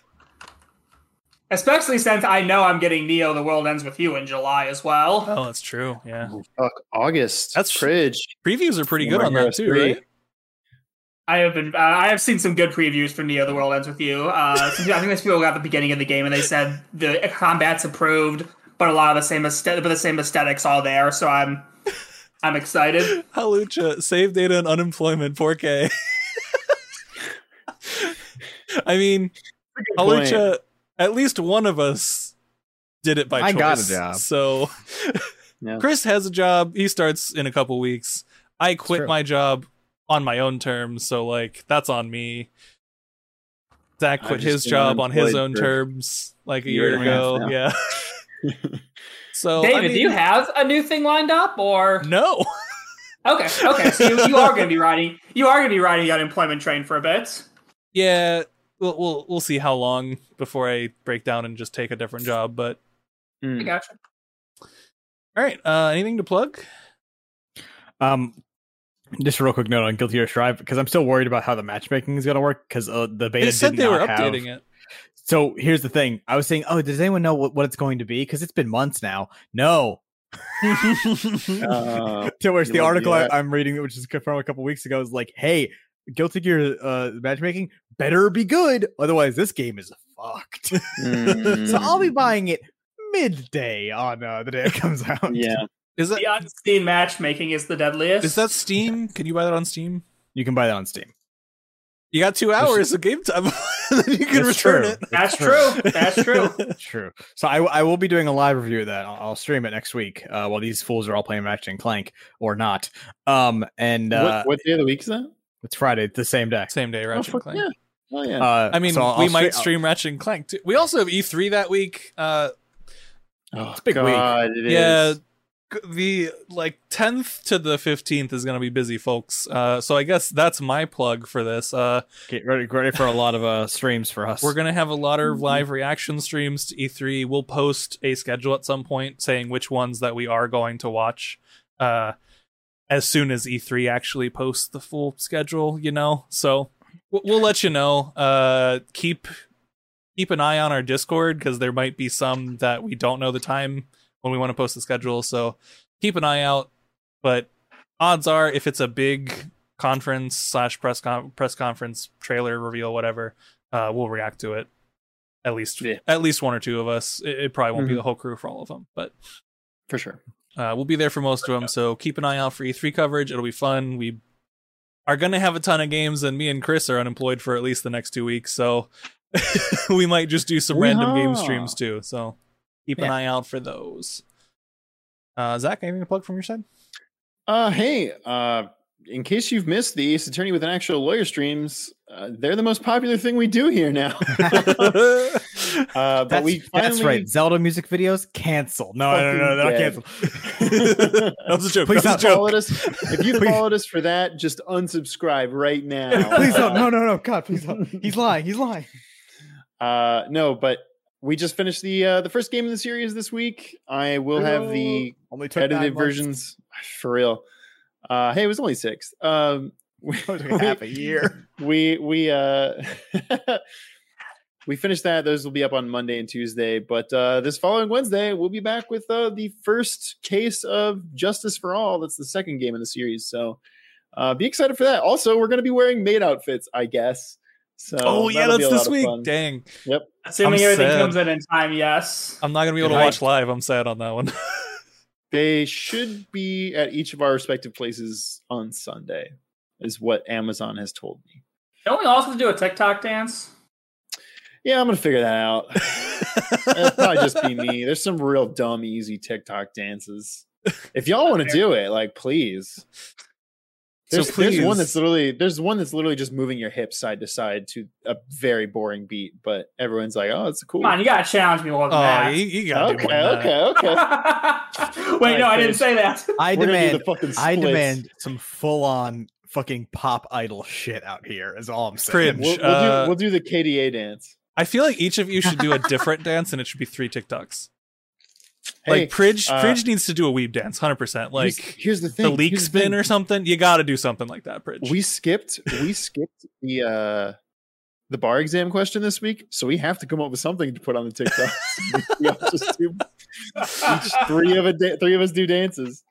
Especially since I know I'm getting Neo: The World Ends With You in July as well. Oh, that's true. Yeah. Oh, fuck, August. That's Fridge. Previews are pretty good on that too, right? I have seen some good previews for Neo: The World Ends With You. I think these people got the beginning of the game and they said the combat's improved, but a lot of the same aesthetics all there. So I'm excited. Halucha, save data and unemployment 4K. I mean, Halucha, at least one of us did it by choice. I got a job. So Chris has a job. He starts in a couple weeks. I quit my job on my own terms, so like that's on me. Zach quit his job on his own terms like a year ago. Yeah. So David, do you have a new thing lined up or no? Okay. So you are going to be riding. You are going to be riding the unemployment train for a bit. Yeah, we'll see how long before I break down and just take a different job. But I gotcha. All right. Anything to plug? Just a real quick note on Guilty Gear Strive because I'm still worried about how the matchmaking is going to work because the beta they said they were updating it. So here's the thing: I was saying, oh, does anyone know what it's going to be? Because it's been months now. No. To which the article I'm reading, which is from a couple weeks ago, is like, "Hey, Guilty Gear matchmaking better be good, otherwise this game is fucked." So I'll be buying it midday on the day it comes out. Yeah. Is that the on-Steam matchmaking is the deadliest? Is that Steam? Can you buy that on Steam? You can buy that on Steam. You got 2 hours of game time, and then you can return it. That's true. That's true. True. So I will be doing a live review of that. I'll stream it next week while these fools are all playing Ratchet and Clank or not. And what day of the week is that? It's Friday, the same day. Same day, Ratchet and Clank. Yeah. Oh yeah. I mean, so we might stream Ratchet and Clank too. We also have E3 that week. It's a big week. It is. The 10th to the 15th is going to be busy, folks. So I guess that's my plug for this. Get ready for a lot of streams for us. We're going to have a lot of live reaction streams to E3. We'll post a schedule at some point saying which ones that we are going to watch as soon as E3 actually posts the full schedule, So we'll let you know. Keep an eye on our Discord because there might be some that we don't know the time when we want to post the schedule, so keep an eye out. But odds are, if it's a big conference / press conference trailer reveal, whatever, we'll react to it. At least one or two of us. It probably won't be the whole crew for all of them, but for sure, we'll be there for most of them. So keep an eye out for E3 coverage. It'll be fun. We are going to have a ton of games, and me and Chris are unemployed for at least the next 2 weeks, so we might just do some random game streams too. So. Keep an eye out for those. Zach, anything to plug from your side? Hey, in case you've missed the Ace Attorney with an Actual Lawyer streams, they're the most popular thing we do here now. But that's right. Zelda music videos cancel. No, they're not canceled. That was a joke. Please don't follow us. If you followed us for that, just unsubscribe right now. Please don't. No. God, please don't. He's lying. No, but we just finished the first game in the series this week. I will have the edited versions for real. Hey, it was only 6. Half a year. We finished that. Those will be up on Monday and Tuesday. But this following Wednesday, we'll be back with the first case of Justice for All. That's the second game in the series. So be excited for that. Also, we're going to be wearing maid outfits, I guess. So that's this week. Dang. Yep. Assuming everything comes in time, yes. I'm not going to be able to watch live. I'm sad on that one. They should be at each of our respective places on Sunday, is what Amazon has told me. Don't we also do a TikTok dance? Yeah, I'm going to figure that out. It'll probably just be me. There's some real dumb, easy TikTok dances. If y'all want to do it, like, please. There's one that's literally just moving your hips side to side to a very boring beat, but everyone's like, "Oh, it's cool." Come on, you gotta challenge me more than that. You gotta do more than that. Okay. Wait, no, I didn't say that. I demand some full-on fucking pop idol shit out here. Is all I'm saying. Cringe. We'll do the KDA dance. I feel like each of you should do a different dance, and it should be 3 TikToks. Hey, like Pridge needs to do a weeb dance, 100%. Like here's the thing, the leak spin or something. You got to do something like that, Pridge. We skipped the bar exam question this week, so we have to come up with something to put on the TikTok. We all just do each three of us do dances.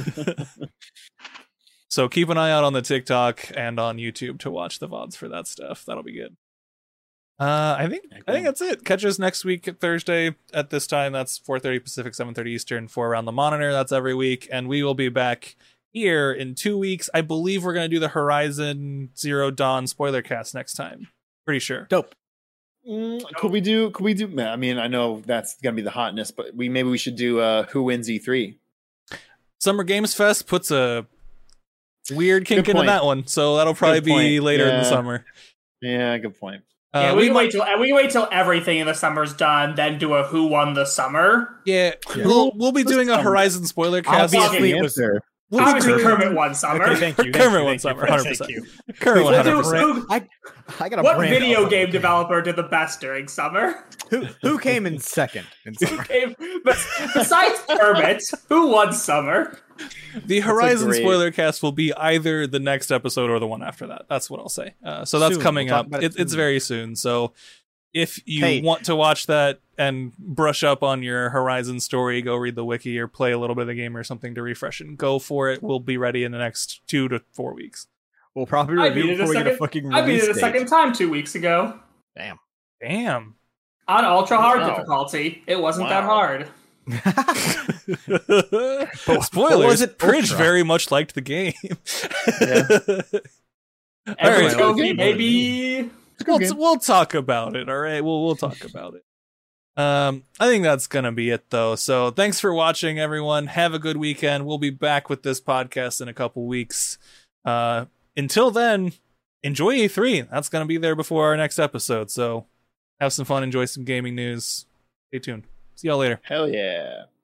So keep an eye out on the TikTok and on YouTube to watch the VODs for that stuff. That'll be good. I think that's it. Catch us next week at Thursday at this time. That's 4:30 Pacific, 7:30 Eastern for Around the Monitor. That's every week, and we will be back here in 2 weeks. I believe we're going to do the Horizon Zero Dawn spoiler cast next time. Pretty sure. Dope. Could we do? I mean, I know that's going to be the hotness, but maybe we should do who wins E3. Summer Games Fest puts a weird kink into that one, so that'll probably be later in the summer. Yeah, good point. We can wait till everything in the summer's done, then do a who won the summer. Yeah. We'll be doing a Horizon spoiler cast. Obviously, Kermit won summer. Okay, thank you. Kermit won summer, 100%. Kermit won 100%. I got a what video game developer did the best during summer? Who came in second in summer? Besides Kermit, who won summer? The Horizon spoiler cast will be either the next episode or the one after that. That's what I'll say. So that's soon. Coming up. It's very soon. So if you want to watch that and brush up on your Horizon story, go read the wiki or play a little bit of the game or something to refresh it and go for it. We'll be ready in the next 2 to 4 weeks. We'll probably review before we get a fucking release I beat it a date. second time 2 weeks ago. Damn. On ultra hard difficulty. It wasn't that hard. Spoilers. Pridge very much liked the game. Every trophy, maybe. We'll talk about it. All right, we'll talk about it. I think that's gonna be it though. So thanks for watching, everyone. Have a good weekend. We'll be back with this podcast in a couple weeks. Until then, enjoy E3. That's gonna be there before our next episode. So have some fun. Enjoy some gaming news. Stay tuned. See y'all later. Hell yeah.